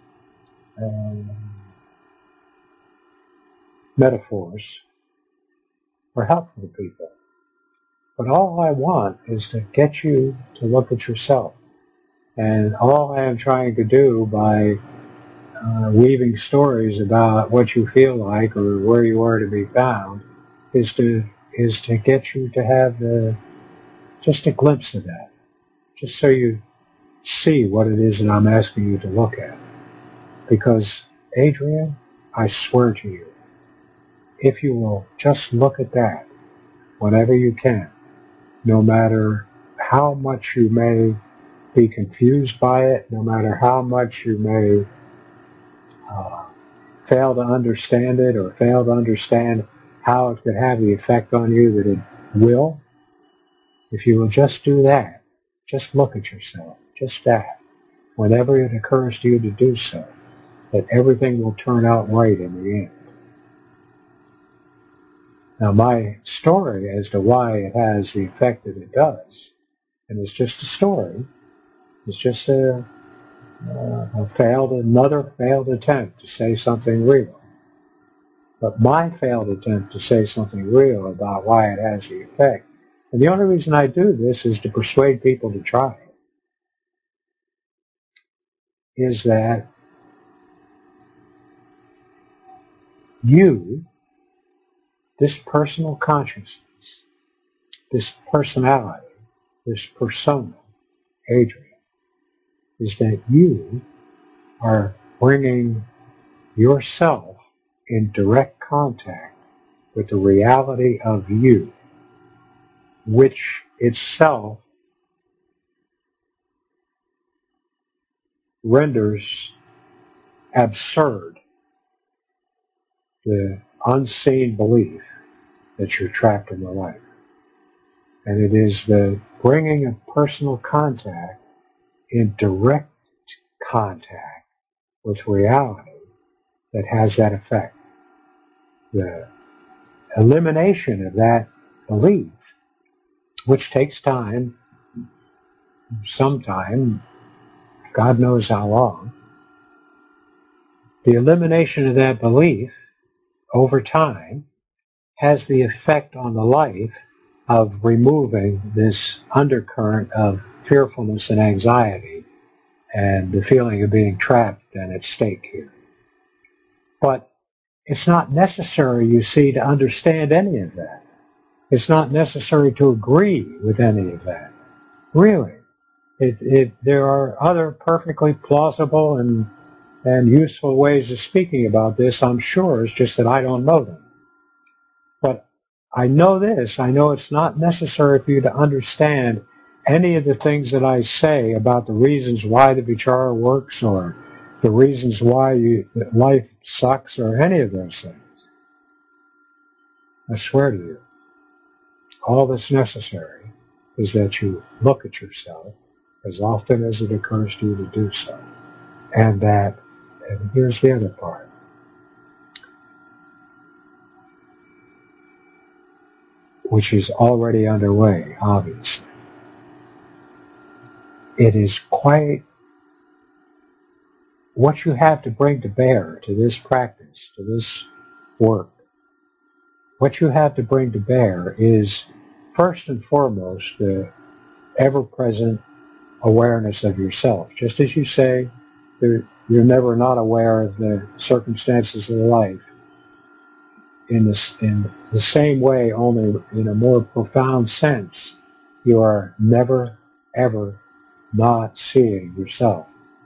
metaphors are helpful to people. But all I want is to get you to look at yourself. And all I am trying to do by weaving stories about what you feel like or where you are to be found is to get you to have just a glimpse of that, just so you see what it is that I'm asking you to look at. Because, Adrian, I swear to you, if you will just look at that whenever you can, no matter how much you may be confused by it, no matter how much you may fail to understand it or fail to understand how it could have the effect on you that it will, if you will just do that, just look at yourself, just that, whenever it occurs to you to do so, that everything will turn out right in the end. Now, my story as to why it has the effect that it does, and it's just a story, it's just another failed attempt to say something real. But my failed attempt to say something real about why it has the effect, and the only reason I do this is to persuade people to try it, is that you, this personal consciousness, this personality, this persona, Adrian, is that you are bringing yourself in direct contact with the reality of you, which itself renders absurd the unseen belief that you're trapped in the life. And it is the bringing of personal contact in direct contact with reality that has that effect. The elimination of that belief, which takes time, some time, God knows how long, the elimination of that belief over time has the effect on the life of removing this undercurrent of fearfulness and anxiety and the feeling of being trapped and at stake here. But it's not necessary, you see, to understand any of that. It's not necessary to agree with any of that. Really. There are other perfectly plausible and useful ways of speaking about this, I'm sure. It's just that I don't know them. But I know this. I know it's not necessary for you to understand any of the things that I say about the reasons why the vichara works or the reasons why life sucks or any of those things. I swear to you, all that's necessary is that you look at yourself as often as it occurs to you to do so. And here's the other part. Which is already underway, obviously. It is quite what you have to bring to bear to this practice, to this work. What you have to bring to bear is, first and foremost, the ever-present awareness of yourself. Just as you say, you're never not aware of the circumstances of life. In the same way, only in a more profound sense, you are never, ever not seeing yourself.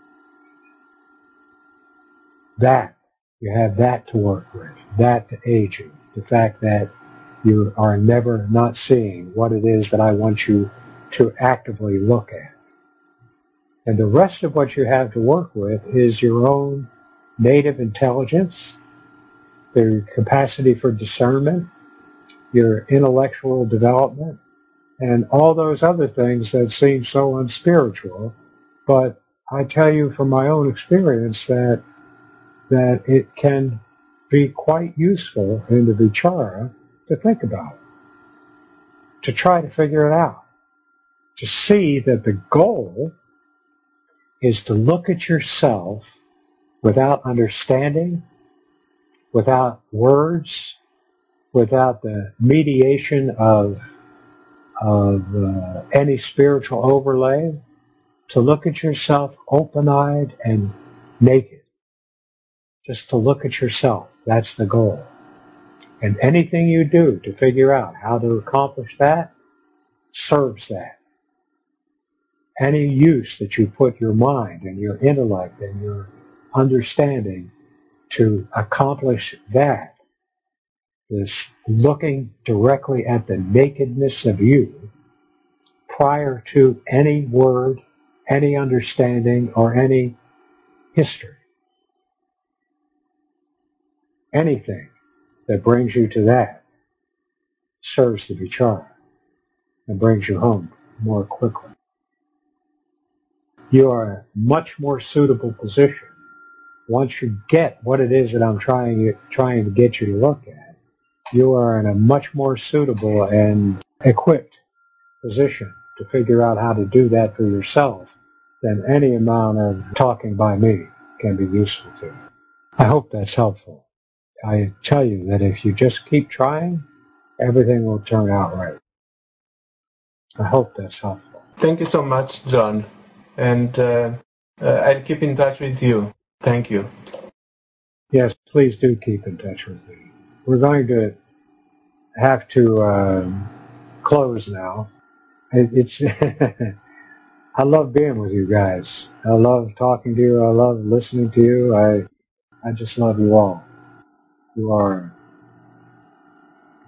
That, you have that to work with, that to aid you. The fact that you are never not seeing what it is that I want you to actively look at. And the rest of what you have to work with is your own native intelligence, your capacity for discernment, your intellectual development, and all those other things that seem so unspiritual. But I tell you from my own experience that it can be quite useful in the vichara to think about, to try to figure it out, to see that the goal is to look at yourself without understanding, without words, without the mediation of any spiritual overlay, to look at yourself open-eyed and naked. Just to look at yourself. That's the goal. And anything you do to figure out how to accomplish that serves that. Any use that you put your mind and your intellect and your understanding to accomplish that, this looking directly at the nakedness of you prior to any word, any understanding, or any history. Anything that brings you to that serves the vichara and brings you home more quickly. You are in a much more suitable position once you get what it is that I'm trying to get you to look at. You are in a much more suitable and equipped position to figure out how to do that for yourself than any amount of talking by me can be useful to you. I hope that's helpful. I tell you that if you just keep trying, everything will turn out right. I hope that's helpful. Thank you so much, John. And I'll keep in touch with you. Thank you. Yes, please do keep in touch with me. We're going to have to close now. It's I love being with you guys. I love talking to you. I love listening to you. I just love you all. You are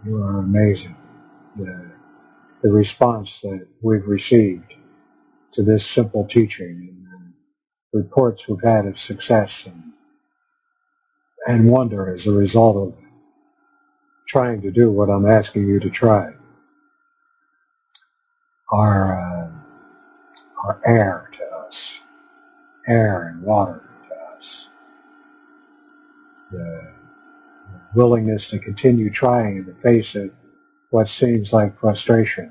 You are amazing. The response that we've received to this simple teaching and the reports we've had of success and wonder as a result of trying to do what I'm asking you to try are air to us, air and water to us. The willingness to continue trying in the face of what seems like frustration.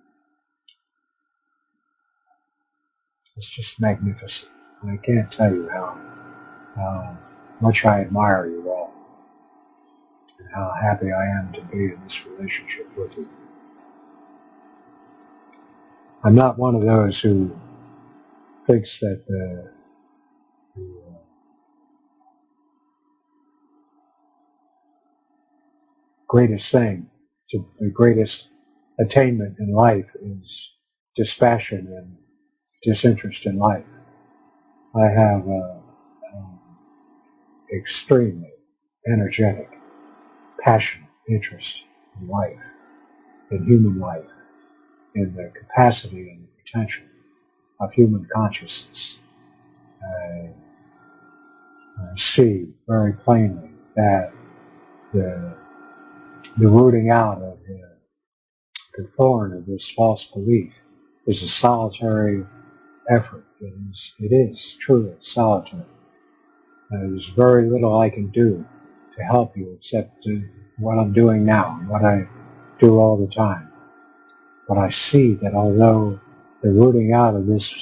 It's just magnificent. And I can't tell you how much I admire you all and how happy I am to be in this relationship with you. I'm not one of those who thinks that the greatest thing, the greatest attainment in life is dispassion and disinterest in life. I have extremely energetic, passionate interest in life, in human life, in the capacity and the potential of human consciousness. I see very plainly that the rooting out of the thorn of this false belief is a solitary effort. It is truly solitary. There's very little I can do to help you except what I'm doing now and what I do all the time. But I see that although the rooting out of this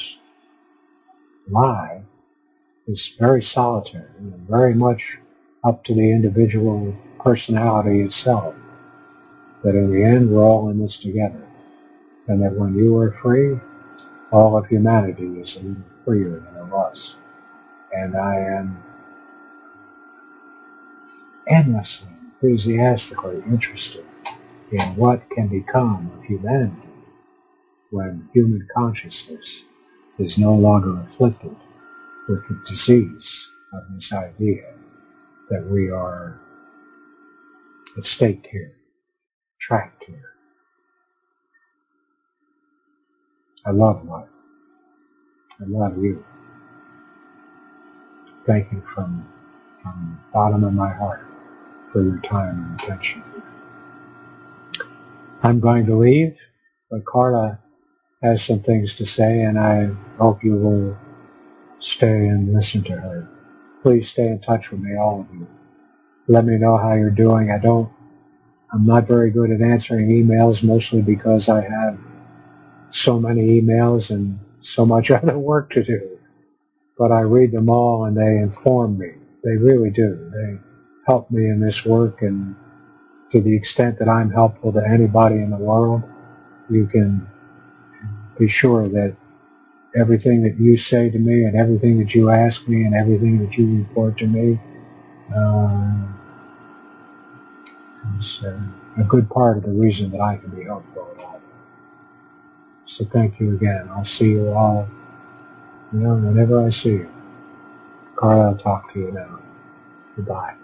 lie is very solitary and very much up to the individual personality itself, that in the end we're all in this together, and that when you are free, all of humanity is a little freer than it was. And I am endlessly, enthusiastically interested in what can become of humanity when human consciousness is no longer afflicted with the disease of this idea that we are at stake here, trapped here. I love life. I love you. Thank you from the bottom of my heart for your time and attention. I'm going to leave, but Carla has some things to say, and I hope you will stay and listen to her. Please stay in touch with me, all of you. Let me know how you're doing. I'm not very good at answering emails, mostly because I have so many emails and so much other work to do. But I read them all and they inform me. They really do. They help me in this work, and to the extent that I'm helpful to anybody in the world, you can be sure that everything that you say to me and everything that you ask me and everything that you report to me is a good part of the reason that I can be helpful at all. So thank you again. I'll see you all, whenever I see you. Carla, I'll talk to you now. Goodbye.